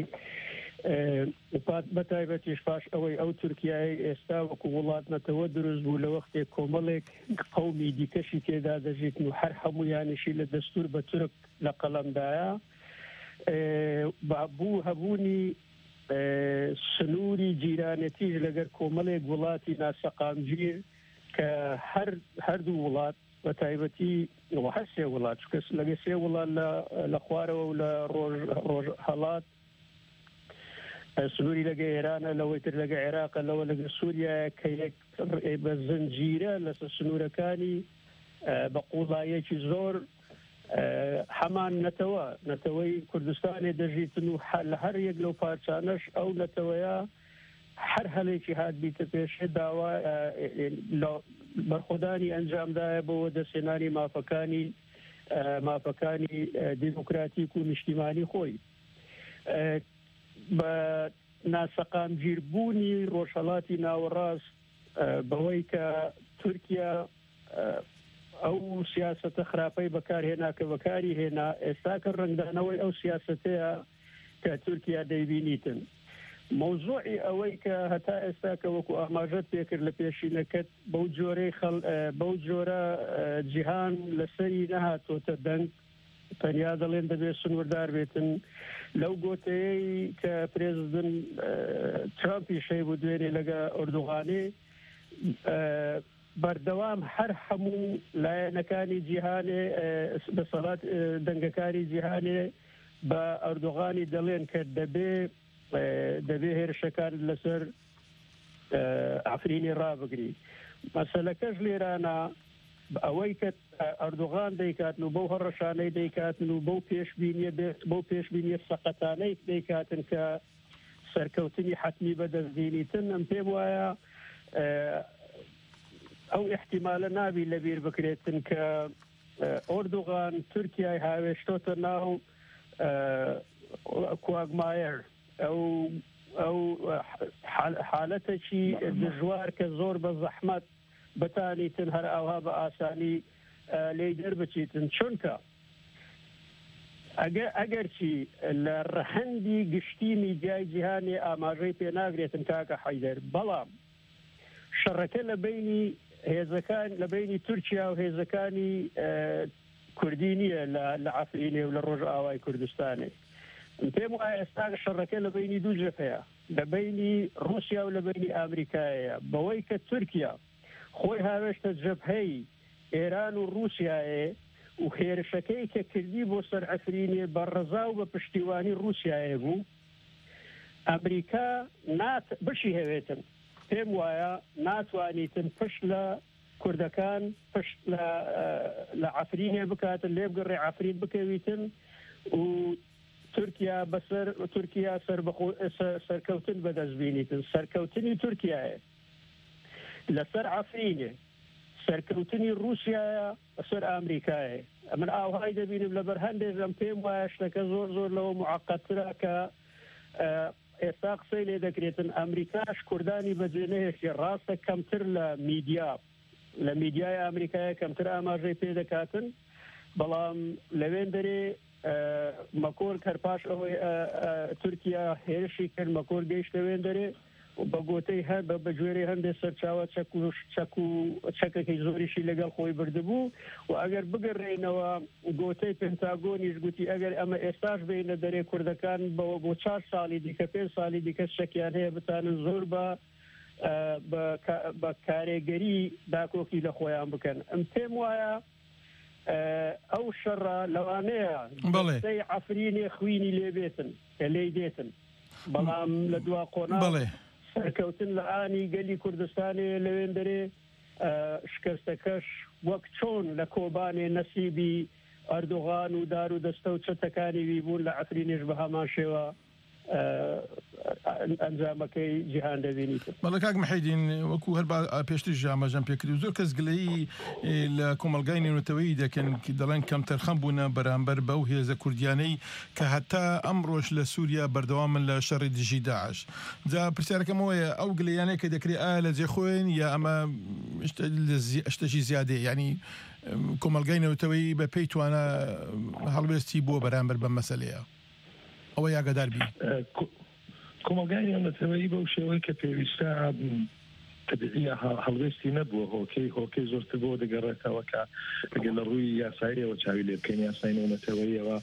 بەتایبەتیش پاش ئەوەی ئەو تورکیای ئێستا وەکو وڵات نەتەوە دروست بوو لە وەختێک کۆمەڵێک قەومی دیکەشی تێدا دەژیتن و هەر هەمویانیشی لە دەستور بە تورک لە قەڵەمدایە بوو هەبوونی سنووری جیرانەتیش لەگەر کۆمەڵێک وڵاتی ناسەقامگیر کە هەردوو وڵات بە تایبەتی هەر سێ وڵات کەس لەگە سێ وڵات لە خوارەوە و لە ڕۆژ هەڵات سنووری لەگە ئێرانە لەوەی تر لەگە عێراقە لەوە لەگە سووریا کە یەک بە زنجیرە لەسەر سنوورەکانی بە قوڵایەکی زۆر هەمان نەتەوە نەتەوەی کوردستانی دەژیتن و لە هەر یەک لەو پارچانەش ئەو نەتەوەیە هەر هەلێکی هات بیتە پێشێ داوا بەرخۆدانی ئەنجامدایە بۆەوە دەسێنانی مافەکانی مافەکانی دیموکراتیک و نیشتیمانی خۆی. بە ناسەقامگیربوونی ڕۆژهەڵاتی ناوەڕاست بەوەی کە تورکیا ئەو سیاسەتە خراپەی بەکارهێنا کە بەکاری هێنا ئێستا کە ڕنگدانەوەی ئەو سیاسەتەیە کە تورکیا دەیبینیتن. مۆزوعی ئەوەی کە هەتا ئێستا کە وەکو ئاماژەت پێکرد لە پێشینەکەت بەو جۆرەی بەو جۆرە جیهان لەسەری نەهاتۆتە دەنگ تەنیا دەڵێن دەبێت سنووردار بێتن لەو گۆتەیەی کە پرێزیدنت ترامپی شەی بوو دوێنێ لەگە ئۆردوغانێ بەردەوام هەر هەموو لایەنەکانی جیهانێ دەسەڵات دەنگەکاری جیهانێ بە ئەردوغانی دەڵێن کە دەبێ دەبێ هێرشەکان لەسەر ئەفرینی ڕابگری. مەسەلەکەش لێرانە ئەوەی کە ئەردوغان دەیکاتن و بەو هەڕەشانەی دەیکاتن و بەو پێشبینیە بەو پێشبینیە سەقەتانەی دەیکاتن کە سەرکەوتنی حتمی بەدەستبینیتن ئەم پێم وایە ئەو احتیمالە نابی لەبیر بکرێتن کە ئۆردوغان تورکیای هاوێشتۆتە ناو کواگمایر ئەو ئەو حالەتێکی دژوار کە زۆر بە زەحمەت بتانیتن هەر ئەوها بە ئاسانی لێی دەربچیتن چونکە ئەگەرچی لە ڕەهەندی گشتی میدیای جیهانی ئاماژەی پێ ناگرێتن کاکە حەیدەر بەڵام شەڕەکە لە بینی هێزەکان لە بینی تورکیا و هێزەکانی کوردی نییە لە عەفرینێ و لە ڕۆژ ئاوای کوردستانێ پێم وایە ئێستا شەڕەکە لە بینی دوو جەفەیە لە بینی رووسیا و لە بینی ئامریکایە بەوەی کە تورکیا خۆی هاوێشتە جەبهەی ئێران و رووسیایە و هێرشەکەی کە کردی بۆ سەر عەفرینێ بە ڕەزا و بە پشتیوانی رووسیایە بوو ئەمریکا بشی هەوێتن پێم وایە ناتوانیتن پشت لە کوردەکان پشت لە عەفرینێ بکاتن لێ بگەڕێ عەفرین بکەویتن و تورکیا بەسەر تورکیا سەرکەوتن بەدەستبینیتن سەرکەوتنی تورکیایە لەسەر عەفرینێ سەرکەوتنی رووسیایە بەسەر ئامریکایە من ئاوهای دەبینم لەبەر هەندێک ئەم پێم وایە شتەکە زۆر زۆر لەوە معقەدترە کە ئێستا قسەی لێ دەکرێتن ئەمریکاش کوردانی بەجێ نەهێشتێ ڕاستە کەمتر لە میدیا لە میدیای ئەمریکایە کەمتر ئاماژەی پێ دەکاتن بەڵام لەوێن دەرێ مەکۆر کەرپاش ئەوەی تورکیا هێرشی کرد مەکۆر گەیشت لەوێن دەرێ بە گۆتەی هەر بە بەگوێرەی هەندێک سەرچاوە چەک و چەکێکی زۆریشی لەگەڵ خۆی بردبوو و ئەگەر بگەڕێنەوە گۆتەی پێنتاگۆنیش گوتی ئەگەر ئەمە ئێستاش بینە دەرێ کوردەکان بەوە بۆ چار ساڵی دیکە پێنج ساڵی دیکە شەکیان هەیە بتانن زۆر بە بە کارێگەری داکۆکی لە خۆیان بکەن ئەم پێم وایە ئەو شەڕە لەوانەیە دەستەی عەفرینێ خوینی لێبێتن کە لێی دێتن بەڵام لە دوا قۆناغ سەرکەوتن لە ئانی گەلی کوردستانێ لەوێن دەرێ شکستەکەش وەک چۆن لە کۆبانێ نەسیبی ئەردوغان و دار و دەستە و چەتەکانی وی بوون لە عەفرینێش بە هەمان شێوە ئەنجامەکەی جیهان دەبینیت بەڵێ کاک محەیدین وەکو هەر پێشتر ژامەژەم پێکردی زۆر کەس گلەیی لە کۆمەلگای نێونەتەوەی دەکەن دەڵێن کەم تەرخەم بوونە بەرامبەر بەو هێزە کوردیانەی کە هەتا ئەمڕۆژ لە سووریا بەردەوامن لە شەڕی دژی داعش جا پرسیارەکەمەوەیە ئەو گلەیانەیە کە دەکرێت ئایا لە جێخۆین یا ئەمە شتێکی زیادەیە ینی کۆمەلگای نێونەتەوەی بە پێی توانە هەڵوێستی بۆ بەرامبەر بە مەسەلەیە ئەوە یاگەدار بی کۆمەلگای نێونەتەوەیی بەو شێوەی کە پێویستە تەبیعیە هەڵوێستی نەبووە هۆکەی هۆکەی زۆرتر بۆ دەگەڕێتەوە کە ئەگەر لە ڕووی یاساییەوە چاوی لێ بکەین یاسای نێونەتەوەییەوە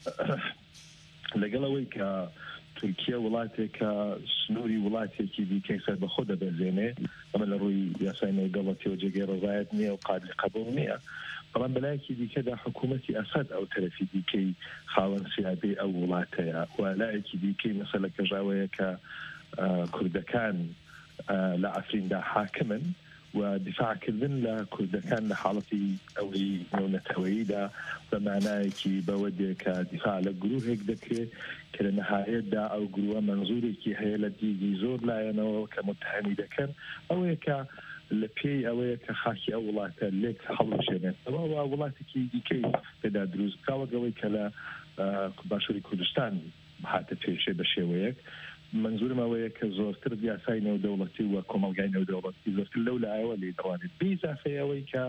لەگەڵەوەی کە تورکیا وڵاتێکە سنووری وڵاتێکی دیکەی سەر بەخۆ دەبەزێنێ ئەمە لە ڕووی یاسای نێودەوڵەتیەوە جێگەی ڕزایەت نییە و قابلی قبول نییە بەڵام بەلایەکی دیکەدا حکوومەتی ئەسەد ئەو تەرەفی دیکەی خاوەن سیادەی ئەو وڵاتەیە و لایەکی دیکەی مەسەلە کەژاوەیە کە کوردەکان لە عەفریندا حاکمن و دیفاعکردن لە کوردەکان لە حاڵەتی ئەوەی نێونەتەوەییدا بە مانایەکی بەوە دێکە دیفاع لە گروهێک دەکرێت کە لە نەهایەتدا ئەو گرووە منزورێکی هەیە لە دیگی زۆر لایەنەوە کە متهمی دەکەن ئەوەیە کە لە پێی ئەوەیە کە خاکی ئەو وڵاتە لێک هەڵبژێنێتەوە و وڵاتێکی دیکەی پێدا دروست بکاوەگەڵی کە لە باشووری کوردستان هاتە پێشێ بە شێوەیەک منزورم ئەوەیە کە زۆرتر یاسای نێودەوڵەتی و کۆمەلگای نێودەوڵەتی زۆرتر لەو لایەوە لێ دەوانێت بێئیزافەی ئەوەی کە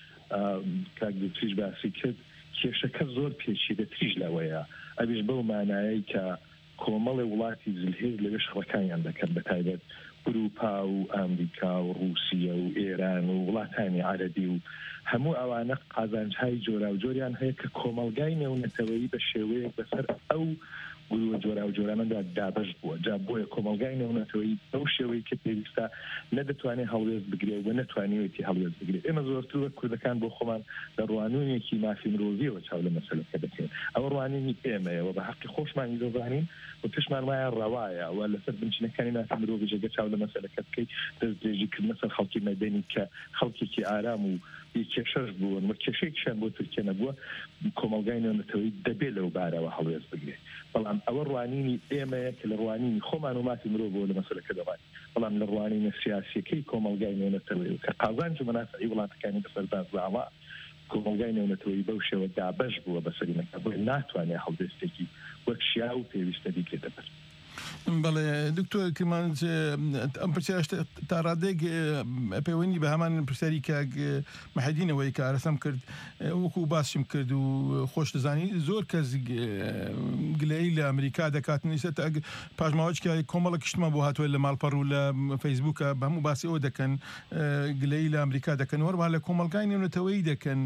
کاک دووتریش باسی کرد کێشەکە زۆر پێچیدەتریش لەوەیە ئەویش بەو مانایەی کە کۆمەڵی وڵاتی زلهێز لەوێ شەڕەکانیان دەکەن بەتایبەت ئوروپا و ئەمریکا و رووسیا و ئێران و وڵاتانی عەرەبی و هەموو ئەوانە قازانجهای جۆرا و جۆریان هەیە کە کۆمەلگای نێونەتەوەیی بە شێوەیەک بەسەر ئەو گروە جۆرا و جۆرانەدا دابش بووە جا بۆیە کۆمەلگای نێونەتەوەیی بەو شێوەی کە پێویستە نەدەتوانێت هەڵوێست بگرێت و نەتوانێتی هەڵوێست بگرێت ئێمە زۆرتر وەک کوردەکان بۆ خۆمان لە ڕوانینێکی مافی مرۆڤیەوە چاو لە مەسەلەکە دەکەین ئەوە ڕوانینی ئێمەیەوە بە حەقی خۆشمانی دەزانین و پێشمان وایە ڕەوایە و لەسەر بنچینەکانی مافی مرۆڤی جێگە چاو لە مەسەلەکە بکەیت دەست درێژیکردنە سەر خەڵکی مەدەنی کە خەڵکێکی ئارام و کێشەش بوون وە کێشەیەکیان بۆ تورکیا نەبووە کۆمەڵگای نێونەتەوەی دەبێت لەو بارەوە هەڵوێز بگرێت بەڵام ئەوە ڕوانینی ئێمەیە کە لە ڕوانینی خۆمان و ماتی مرۆڤ بۆ لە مەسەلەکە دەبات بەڵام لە ڕوانینە سیاسیەکەی کۆمەڵگای نێونەتەوەی کە قازانج و مەنافعی وڵاتەکانی بەسەردان زاڵا کۆمەڵگای نێونەتەوەی بەو شێوە دابەش بووە بەسەری نەکە بۆی ناتوانێت هەڵوێستێکی وەک شیا و پێویستە دیکرێتە بەر بەڵێ دکتۆر کرمان ئەم پرسیارش تا ڕادێک پەیوەندی بە هەمان پرسیاری کە مەحەدینەوەی کە ئارەسەم کرد وەکو باسیم کرد و خۆش دەزانی زۆر کەس گلەی لە ئەمریکا دەکات نیسە پاژماوەچکە کۆمەڵە کشتمە بۆ هاتووە لە ماڵپەڕ و لە فەیسبووکە بە هەموو باسی ئەوە دەکەن گلەی لە ئەمریکا دەکەن وەروە لە کۆمەلگای نێونەتەوەی دەکەن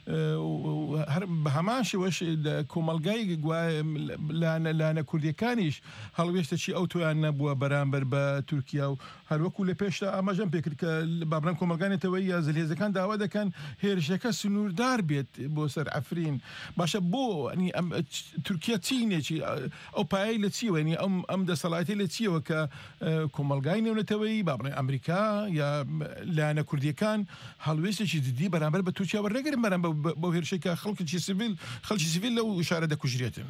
بە هەمان شێوەش کۆمەلگای لانە کوردیەکانیش هەڵوێستە ئەو تویان نەبووە بەرامبەر بە تورکیا و هەروەکو لە پێشتا ئاماژەم پێکرد کە بابران کۆمەلگانێتەوەی یا زلهێزەکان داوا دەکەن هێرشەکە سنووردار بێت بۆ سەر ئەفرین باشە بۆ تورکیا چینێکی ئەو پایی لە چیوە ئەم دەسەڵاتی لە چیەوە کە کۆمەلگای نێونەتەوەی بابڕێ ئەمریکا یا لایەنە کوردیەکان هەڵوێستێکی جدی بەرامبەر بە تورکیا وەرنەگرن بەرامبەر بۆ هێرشێکە خەڵکی سیڤیل خەڵکی سیڤیل لەو شارە دەکوژرێتن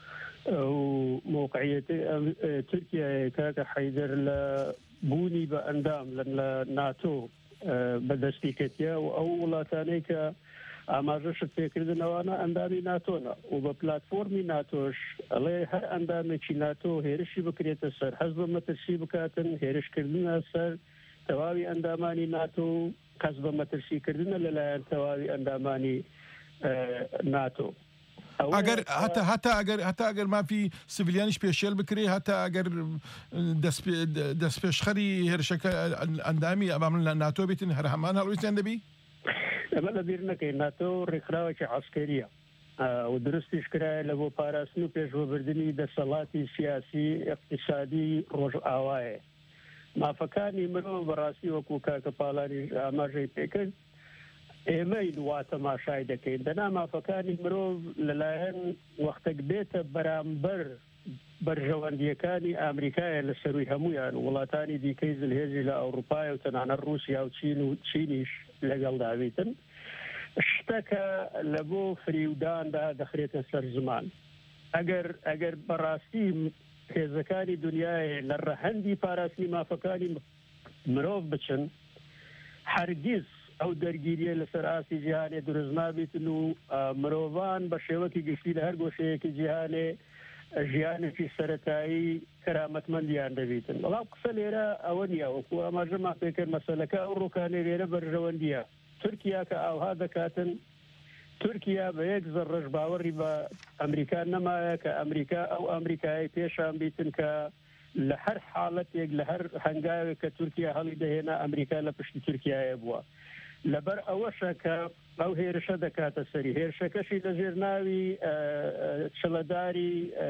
وموقعية تركيا كاك حيدر لبوني بأندام لأن ناتو بدستي كتيا أو ولاثاني كا ئاماژەش پێکردنەوەانە ئەندامی ناتۆنا و بە پلتفۆرمی ناتۆش ئەڵێ هەر ئەندامێکی ناتۆ هێرشی بکرێتە سەر حەز بە مەترسی بکاتن هێرشکردنە سەر تەواوی ئەندامانی ناتۆ قەز بە مەترسیکردنە لەلایەن تەواوی ئەندامانی ناتۆ ئەگەر هەتا هەتا ئەگەر هەتا ئەگەر مافی سڤیلیانیش پێشێل بکرێ هەتا ئەگەر دەستپێشخەری هێرشەکە ئەندامی ئەبام لە ناتۆ بێتن هەر هەمان هەڵویستیان دەبی ئەمە لەبیر نەکەین ناتۆ ڕێکخراوێکی عەسکەریە و درستیش کرایە لە بۆ پاراستن و پێشوەبردننی دەسەڵاتی سیاسی اقتصادی ڕۆژ ئاوایە مافەکانی مرۆڤ بەڕاستی وەکو کاکە پاڵانی ئاماژەی پێکرد ئێمەی وا تەماشای دەکەین دەنا مافەکانی مرۆڤ لەلایەن وەختێک بێتە بەرامبەر بەرژەوەندیەکانی ئامریکایە لە سەروی هەمویان وڵاتانی دیکەی زلهێزی لە ئەوروپای و تەنانە رووسیا و چین و چینیش لەگەڵ داویتن شتەکە لە بۆ فریوداندا دەخرێتە سەر زمان ئەگەر ئەگەر بەڕاستی هێزەکانی دنیای لە ڕەهەندی پاراستنی مافەکانی مرۆڤ بچن هەرگیز ئەو دەرگیریە لەسەر ئاسی جیهانێ دروست نابێتن و مرۆڤان بە شێوەکی گشتی لە هەر گۆشەیەکی جیهانێ ژیانێکی سەرەتایی کەرامەتمەندیان دەبێتن بەڵام قسە لێرە ئەوە نییە وەکو ئاماژەمان پێکرد مەسەلەکە ئەو ڕووکانێ لێرە بەرژەوەندیە تورکیا کە ئاوها دەکاتن تورکیا بە یەک زەڕژ باوەڕی بە ئەمریکا نەمایە کە ئەمریکا ئەو ئەمریکایی پێشان بیتن کە لە هەر حاڵەتێک لە هەر هەنگاوێک کە تورکیا هەڵی دەهێنا ئەمریکا لە پشتی تورکیایە بووە لەبەر ئەوەشە کە ئەو هێرشە دەکاتە سەری هێرشەکەشی لە ژێر ناوی چڵەداری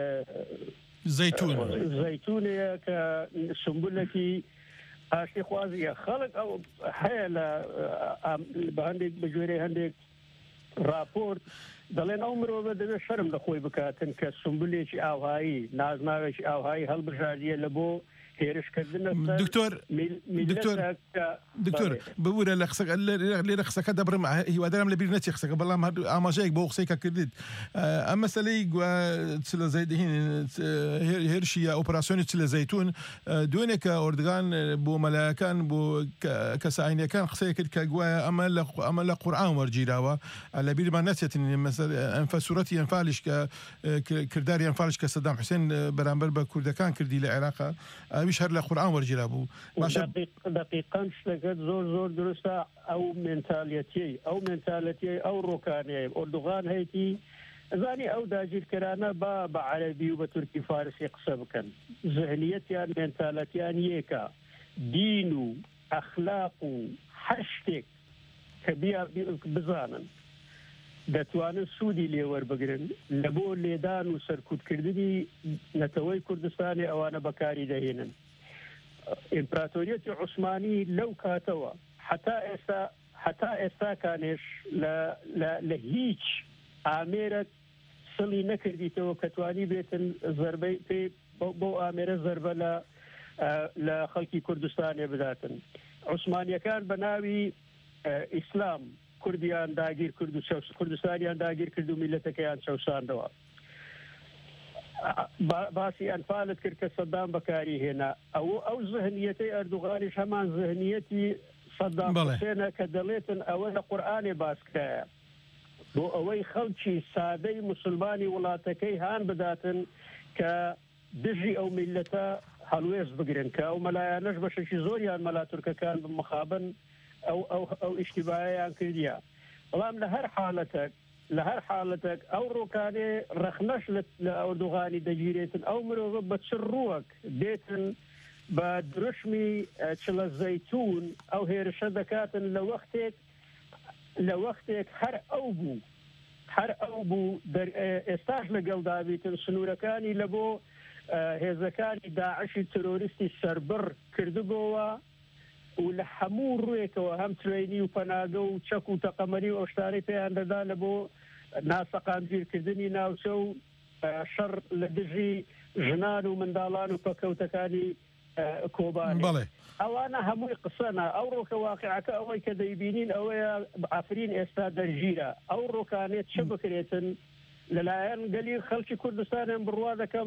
زەیتون زەیتونەیە کە سمبولەکی ئاشتی خوازیە خەڵک ئەو هەیە لە بە هەندێک بەگوێرەی هەندێک راپۆرت دەڵێن ئەو مرۆڤە دەبێت شەرم لە خۆی بکاتن کە سمبولێکی ئاوهایی نازناوێکی ئاوهایی هەڵبژاردیە لە بۆ هێرشکردن دکتۆر دکتۆر دکتۆر ببوورە لە لێرە قسەکە دەبرم هیوادارم لەبیر نەچی قسەکە بەڵام ئاماژەیەک بۆ قسەی کە کردیت ئەم مەسەلەی چلە زەیدهین هێرشی یا ئۆپراسیۆنی چلە زەیتون دوێنێکە ئۆردگان بۆ مەلایەکان بۆ کەساینەکان قسەی کرد کە گوایە ئەمە لە ئەمە لە قورئان وەرگیراوە لەبیرمان نەچێتن ئەنفە سوورەتی ئەنفالیش کە کردداری ئەنفالیش کە سەدام حوسێن بەرامبەر بە کوردەکان کردی لە عێراقا ئەویش هەر لە قورئان وەرگیرا بوو دقیقاً شتەکەت زۆر زۆر درستە ئەو مێنتالیەتی ئەو مێنتالەتی ئەو ڕۆکانەیە ئۆردوغان هەیەی زانی ئەو داگیرکەرانە با بە عەرەبی و بە تورکی فارسی قسە بکەن ذهنیەتیان مێنتالەتیان یەکە دین و ئەخلاق و هەر شتێک کە بیا بزانن دەتوانن سوودی لێوەربگرن لە بۆ لێدان و سەرکوتکردنی نەتەوەی کوردستانی ئەوانە بەکاری دەهێنن ئیمپراتۆریەتی عوسمانی لەو کاتەوە حتا ئێستا حتا ئێستاکانێش لە هیچ ئامێرە سڵی نەکردیتەوە کە توانی بێتن زەربەی پێ بۆ ئامێرە زەربە لە خەڵکی کوردستانێ بداتن عوسمانیەکان بە ناوی ئیسلام کوردیان داگیر کرد و کوردستانیان داگیر کرد و میلەتەکەیان چەوساندەوە. باسی ئەنفالت کرد کە سەدام بەکاری هێنا ئەو ئەو زەهنیەتەی ئەردوغانیش هەمان زەهنیەتی سەدام حوسێنە کە دەڵێتن ئەوە لە قورئانێ باسکرایە بۆ ئەوەی خەڵکی سادەی موسڵمانی وڵاتەکەی هان بداتن کە دژی ئەو میلەتە هەڵوێز بگرن کە ئەو مەلایانەش بەشێکی زۆریان مەلا تورکەکان بمخابن ئەو ئەو ئەو ئیشتیبایەیان کردیە. بەڵام لە هەر حاڵەتێک لە هەر حاڵەتێک ئەو ڕووکانێ ڕەخنەش لە ئەردوغانی دەگیرێتن ئەو مرۆڤە بە چ ڕووەک دێتن بە درشمی چلە زەیتون ئەو هێرشە دەکاتن لە وەختێک لە وەختێک هەر ئەو بوو هەر ئەو بوو ئێستاش لەگەڵ دابیتن سنوورەکانی لە بۆ هێزەکانی داعشی ترۆریستی سەربڕ کردبەوە و لە هەموو ڕوێکەوە هەم ترێنی و پەناگە و چەک و تەقەمەری و ئەشتارەی پێیان دەدا لە بۆ ناسەقامگیرکردنی ناوچە و شەڕ لە دژی ژنان و منداڵان و پەکەوتەکانی کۆبانی ئەوانە هەمووی قسەنە ئەو ڕۆکە واقعەکە ئەوەی کە دەیبینین ئەوەیە ئافرین ئێستا دەرگیرە ئەو ڕۆکانێت چه بکرێتن لەلایەن گەلی خەڵکی کوردستانیان بڕوا دەکەم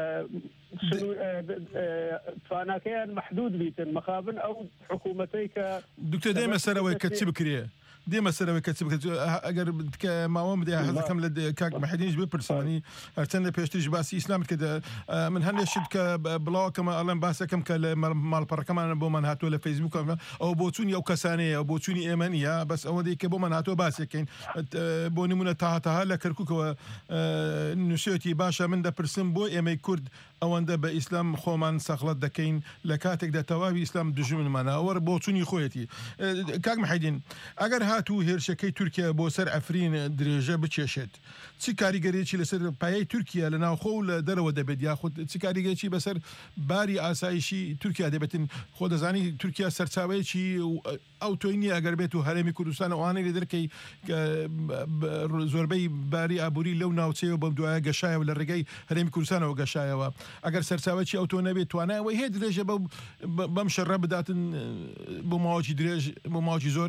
تواناکەیان محدود بیتن مخابن ئەو حکوومەتەی کە دوکتۆر دێمە سەرەوەی کە چی بکرێ دێمە سەرەوەی کە چی بکرێت ئەگەر ماوەم بدە حەزەکەم لە کاک مەحەدینیش بپرسانی هەرچەندە پێشتریش باسی ئیسلامت کە من هەندێکشت کە بڵاوکەمە ئەڵێم باسەکەم کە لە ماڵپەڕەکەمانە بۆمان هاتووە لە فەیسبووک ئەو بۆچوونی ئەو کەسانەیە ئەو بۆچوونی ئێمە نیە بەس ئەوە دەی کە بۆمان هاتووە باسێکەین بۆ نمونە تاهاتەها لە کەرکووکەوە نووسێتی باشە من دەپرسم بۆ ئێمەی کورد ئەوەندە بە ئیسلام خۆمان سەخڵەت دەکەین لە کاتێکدا تەواوی ئیسلام دژمنمانە ئەوە بۆچوونی خۆیەتی کاک مەحەدین ئەگەر هاتوو هێرشەکەی تورکیا بۆ سەر ئەفرین درێژە بچێشێت چی کاریگەریەکی لەسەر پایەی تورکیا لە ناوخۆ و لە دەرەوە دەبێت یاخود چی کاریگەرێکی بەسەر باری ئاسایشی تورکیا دەبێتن خۆ دەزانی تورکیا سەرچاوەیەکی ئەو تۆی نییە ئەگەر بێت و هەرێمی کوردستان ئەوانەی لە دەرکەی زۆربەی باری ئابووری لەو ناوچەیە بەم دوایە گەشایەوە لە ڕێگەی هەرێمی کوردستانەوە گەشایەوە ئەگەر سەرچاوەی ئەو تۆ نەبێت توانایەوەی هەیە درێژە بەم شەڕە بداتن بۆ ماوەی درێژ بۆ ماوەی زۆر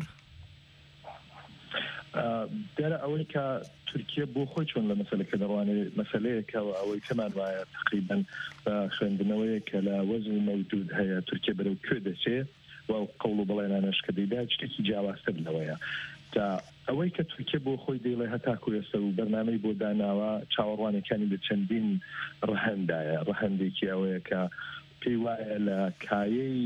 دیارە ئەوەی کە تورکیا بۆ خۆی چۆن لە مەسەلەکە دەڕوانێت مەسەلەیەکەوە ئەوەی کەمان وایە تقریبا بە خوێندنەوەیە کە لە وەزن مەودود هەیە تورکیا بەرەو کوێ دەچێت و قەوڵ و بەڵێنانەش کە دەیدا شتێکی جیاوازتر لەوەیە تا ئەوەی کە تورکیا بۆ خۆی دەیڵێ هەتاکو ئێستا و بەرنامەی بۆ داناوە چاوەڕوانەکانی بە چەندین ڕەهەندایە ڕەهەندێکی ئەوەیە کە پێی وایە لە کایەی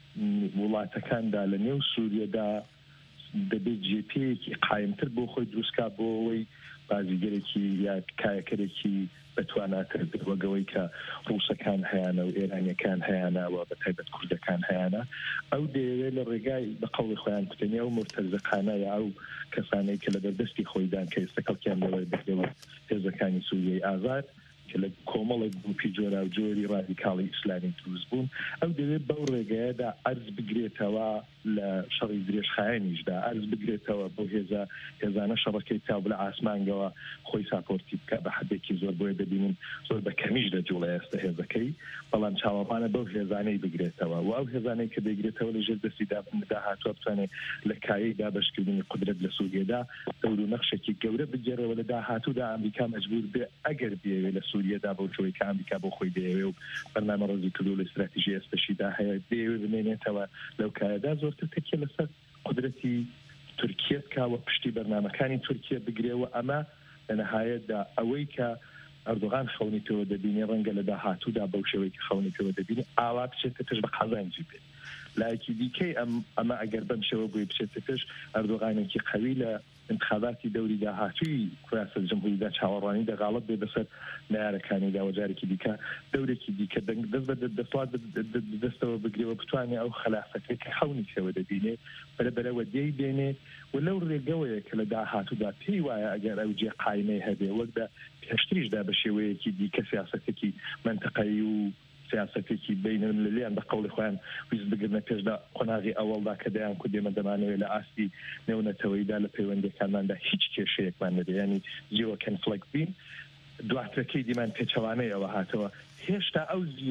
وڵاتەکاندا لە نێو سووریەدا دەبێت جێپەیەکی قایمتر بۆ خۆی دروستکا بۆ ئەوەی بازیگەرێکی یا کایەکەرێکی بەتواناتر وەگەوەی کە ڕووسەکان هەیەە و ئێرانیەکان هەیەەوە بە تایبەت کوردەکان هەیەە ئەو دەیەوێت لە ڕێگای بە قەڵی خۆیان کوتنیا و مرتەزەقانە یا ئەو کەسانەی کە لە دەردەستی خۆیدان کە ئێستەکەڵکیان لەوەی بەخێەوە هێزەکانی سووریای ئازاد کە لە کۆمەڵێک گروپی جۆرا و جۆری ڕادیکاڵی ئیسلامی دروست بوون ئەو دەوێت بەو ڕێگەیەدا ئەرز بگرێتەوە لە شەڕی درێژخایەنیشدا ئەرز بگرێتەوە بۆ هێزە هێزانە شەڕەکەی تاو لە ئاسمانگەوە خۆی ساپۆرتی بکە بە حدێکی زۆر بۆیە دەبینین زۆر بە کەمیش دەجوڵە ئێستا هێزەکەی بەڵام چاوەڕوانە بەو هێزانەی بگرێتەوە و ئەو هێزانەی کە دەیگرێتەوە لە ژێر دەستی داهاتوە بتوانێت لە کایەیدا بەشکردنی قدرت لە سووریەدا دەور و نەخشێکی گەورە بگێڕەوە لە داهاتوودا ئەمریکا مەجبور بێ ئەگەر بێوێ لە سووریەدا بۆ چۆی کە ئەمریکا بۆ خۆی دەیەوێ و بەرنامە ڕێزی کردو لە استراتیژی ئێستەشیدا هەیە دەیەوێ بمێنێتەوە لەو کایەدا زۆرتر تەکیە لەسەر قدرەتی تورکیە بکاوە پشتی بەرنامەکانی تورکیە بگرێەوە ئەمە لە نەهایەتدا ئەوەی کە ئەردوغان خەونیتەوە دەبینی ڕەنگە لە داهاتوودا بەو شێوەی کە خەونیتەوە دەبینی ئاوا بچێتە پێش بە قازانجی بێت لایەکی دیکەی ئەم ئەمە ئەگەر بەم شێوە بۆی بچێتە پێش ئەردوغانێکی قەوی لە انتخاباتی دەوری داهاتووی کوێسە جمهوریدا چاوەڕوانی دەغاڵت بێ بەسەر نارەکانیدا وەجارێکی دیکە دەورێکی دیکە دەست بە دەسڵات دەستەوە بگرێەوە بتوانێت ئەو خلافەتەی کە خەونیتەوە دەبینێ بەرە بەرەوە دێی بێنێ و لەو ڕێگەوەیە کە لە داهاتوودا پێی وایە ئەگەر ئەو جێ قایمەی هەبێ وەک بە پێشتریشدا بە شێوەیەکی دیکە سیاسەتێکی منتەقەی و سیاسەتێکی بینن لەلیان بە قەوڵی خۆیان ویست بگرنە پێشدا قۆناغی ئەوەڵدا کە دەیان کو دێمە دەمانەوێت لە ئاستی نێونەتەوەیدا لە پەیوەندەکانماندا هیچ کێشەیەکمان نەبێ ینی جیوە کەنفلەکت بین دواترەکەی دیمان پێچەوانەی ئەوە هاتەوە هێشتا ئەو زیرۆ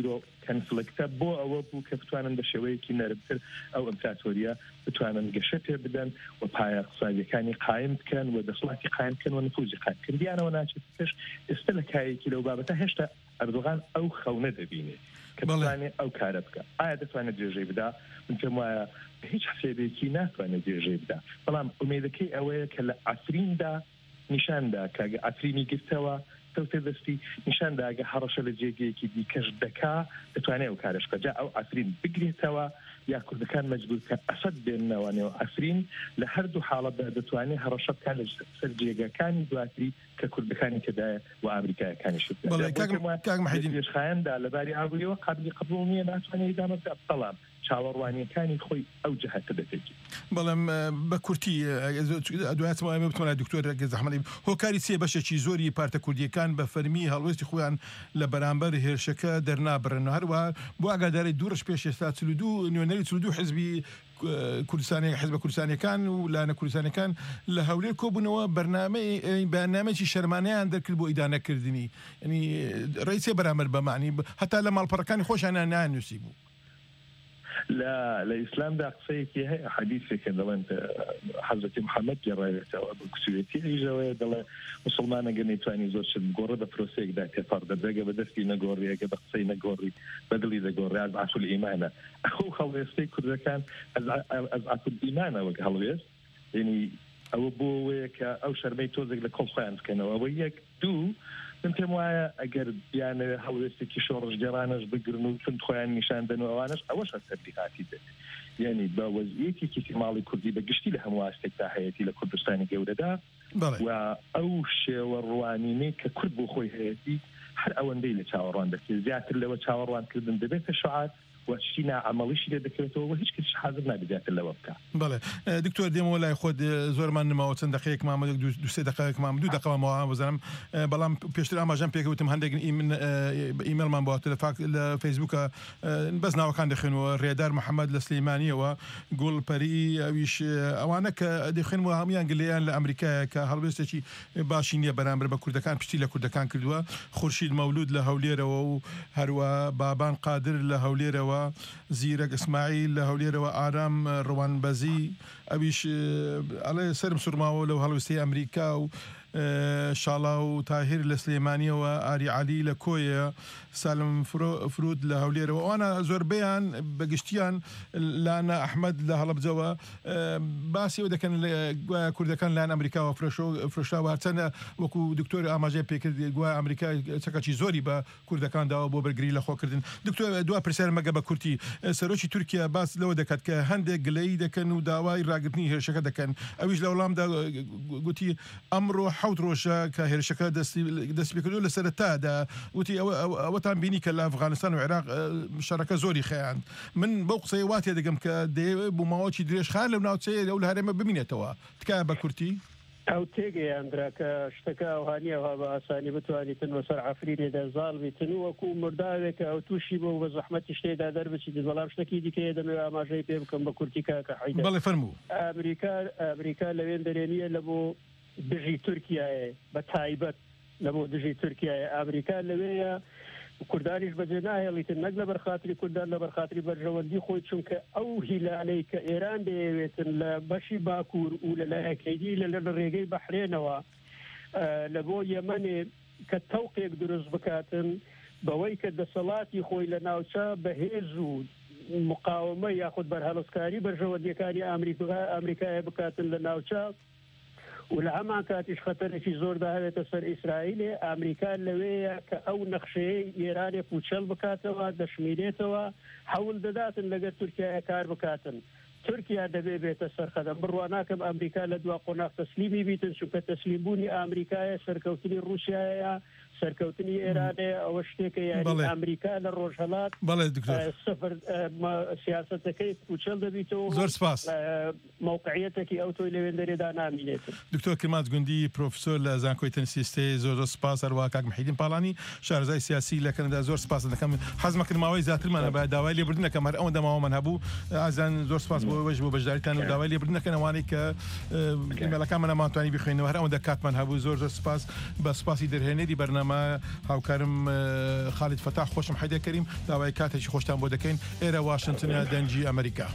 کەنسلکتە بۆ ئەوە بوو کە بتوانن بە شێوەیەکی نەرمتر ئەو ئەمپراتۆریە بتوانن گەشە پێ بدەن و پایە اقتصادیەکانی قایم بکەن و دەسەڵاتی قایم بکەن و نفوزی قایم بکەن دیانەوە ناچێت پێش ئێستا لە کایەکی لەو بابەتە هێشتا ئەردوغان ئەو خەونە دەبینێت کە بتوانێت ئەو کارە بکە ئایا دەتوانێت درێژەی بدا من پێم وایە هیچ حسێبێکی ناتوانێت درێژەی بدا بەڵام ئومێدەکەی ئەوەیە کە لە ئافریندا نیشاندا کاگە ئافرینی گرتەوە تەوتێ دەستی نیشانداگە هەڕەشە لە جێگەیەکی دیکەش دەکا دەتوانێت ئەو کارش بکە جا ئەو ئافرین بگرێتەوە یا کوردەکان مەجبور کە ئەسەد بێننەوە نێو ئافرین لە هەردوو حاڵەتدا دەتوانێت هەڕەشە بکات لە سەر جێگەکانی دواتری کە کوردەکانی تێدایە و ئەمریکایەکانیش پێشخایەندا لەباری ئابووریەوە قابلی قبول نییە ناتوانێت ئیدامە بکات بەڵام چاوەڕوانیەکانی خۆی ئەو جەهەتە دەتێکی بەڵام بە کورتی دواتمە بتوانێت دکتۆر زەحمەتی هۆکاری سێ بەشێکی زۆری پارتە کوردیەکان بە فەرمی هەڵوێستی خۆیان لە بەرامبەر هێرشەکە دەرنابڕن هەروە بۆ ئاگاداری دوورش پێش ئێستا چل و دوو نوێنەری چل و دوو حزبی کوردستانی حزب کوردستانیەکان و لانە کوردستانەکان لە هەولێر کۆبوونەوە بەرنامەی بەرنامەیەکی شەرمانەیان دەرکرد بۆ ئیدانەکردنی ینی ڕیسێ بەرامبەر بەمانی هەتا لە ماڵپەڕەکانی خۆشیان نانووسی بوو لا لإسلام دا قصيكي هي حديثي كان دلان حضرت محمد جرايته وكسويتي إجوا دلا مسلمان جني تواني زور شد جورة بفروسيك دا كفار دا دقة بدفتي نجوري أجا بقصي نجوري بدلي دا جوري از عشو الإيمانة أخو خلويستي كذا كان از از عشو الإيمانة وكهلويس يعني أو بوك أو شرمي توزق لكل خانس كانوا أو يك دو من پێم وایە ئەگەر بیانە هەڵوێستێکی شۆڕژ جێرانش بگرن و چون خۆیان نیشاندن و ئەوانش ئەوەش سەردیهاتی دێت یعنی بە وەزعیەتێکی ماڵی کوردی بە گشتی لە هەموو ئاستێکدا هەیەتی لە کوردستانی گەورەدا و ئەو شێوە ڕوانینەی کە کورد بۆ خۆی هەیەتی هەر ئەوەندەی لە چاوەڕوان دەکرێت زیاتر لەوە چاوەڕوانکردن دەبێتە شعار وشينا عمليش اللي ذكرته وهيش كل شيء حاضرنا بداية اللوابكا. بله دكتور ديم ولا يخد زور من ما وتن دقيقة ما مدك دو دو دقائق ما مدو دقيقة ما وزنم بلام بيشتري أما جنب بيك وتم هندق إيميل إيميل من بعد الفاك الفيسبوك بس ناو كان دخنوا الريادار محمد السليماني وقول بري ويش أوانا كدخن وهميان قليان لأمريكا كهالبستشي باشينيا برامبر بكرد كان بشتي لكرد كان كردوا خورشيد مولود لهوليرة وهروا بابان قادر لهوليرة زيرك اسماعيل لهوليرة وآرام روان بزي أبيش على سرم سرماو لو هالوستي أمريكا و شالا وطاهر السليماني وآري علي لكويا سالم فرود لهوليرة وأنا زور بيان بقشتيان لأنا أحمد لهلبزوا باسي وده كان كرد كان لأن أمريكا وفرشو فرشا وهرتنا وكو دكتور أماجي بيكر جوا أمريكا سكاشي زوري بكرد كان دا أبو برجري لخو كردن دكتور دوا برسال ما جاب كرتي سروشي تركيا باس لو ده كات كهندق جلي ده كانوا دواي راقبني هرشكا ده كان أويش لو لام ده قلتي أمره حوت روشا كهرشكا دس دس بيكلو لسرتا ده قلتي أو أو تام بيني كلا أفغانستان والعراق شركة زوري خيان من بوق سيوات يدقم كدي بمواجه دريش خان لو ناوتسي لو الهرم بمينتوا تكابا كرتي او تيجي اندراك اشتكى وهانيه وهذا اساني بتواني تنو سر عفريني ده ظالمي تنو وكو مرداوك او توشي بو بزحمه تشتي ده دربشي دي ظلام شتكي دي كده ما جاي بكم بكرتي كحيده بالله فرمو امريكا امريكا لوين درينيه لبو دجي تركيا بتايبت لبو دجي تركيا امريكا لويه كردانيش بجناه اللي تنقل برخاطري كردان برخاطري برجوندي خوي چونك او هلالي كايران ديتن بشي باكور ولا لا كيدي للريغي بحرين و لبو يمني كتوقيق دروز بكاتن بويك دسلاتي خوي لناوشا بهيزو مقاومه ياخذ برهالسكاري برجوندي كاني امريكا امريكا بكاتن لناوشا والعما كاتش خطر في زور ده تسر إسرائيل أمريكا لوية كأو نقشة إيران فوتشل بكاتوا دشميلتوا حول ددات لقى تركيا كار بكاتن تركيا دبي بيتسر خدم برواناكم أمريكا لدوا قناق تسليمي بيتن شو كتسليموني أمريكا سركوتني روسيا سركوتني إيران أو شتيك يعني بلي. أمريكا للروجلات بلى دكتور سفر سياسة كيف وشل دبيتو زور سباس موقعيتك أو تويلي وندري دانا مينيت دكتور كلمات جندي بروفيسور لزانكوي تنسيستي زور سباس أرواكاك محيدين بالاني شارزاي سياسي لكن دا زور سباس لكن حزمك الماوي ذات المنا بعد داوالي بردنا كمر أو دما من هبو عزان زور سباس بوجبو بجداري تانو داوالي بردنا كنا واني ك ملكا من ما تواني بخينه وهر أو دكات من هبو زور زور سباس بس سباسي درهني دي برنامج بەرنامە هاوکارم خالید فتاح خۆشم حیدە کەریم داوای کاتێکی خۆشتان بۆ دەکەین ئێرە واشنگتنە دەنجی ئەمریکا.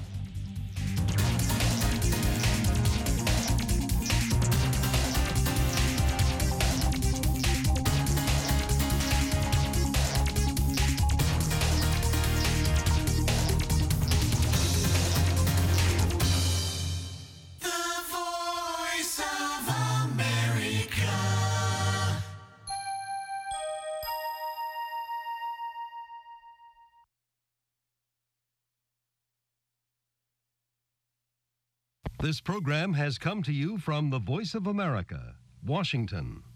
This program has come to you from the Voice of America, Washington.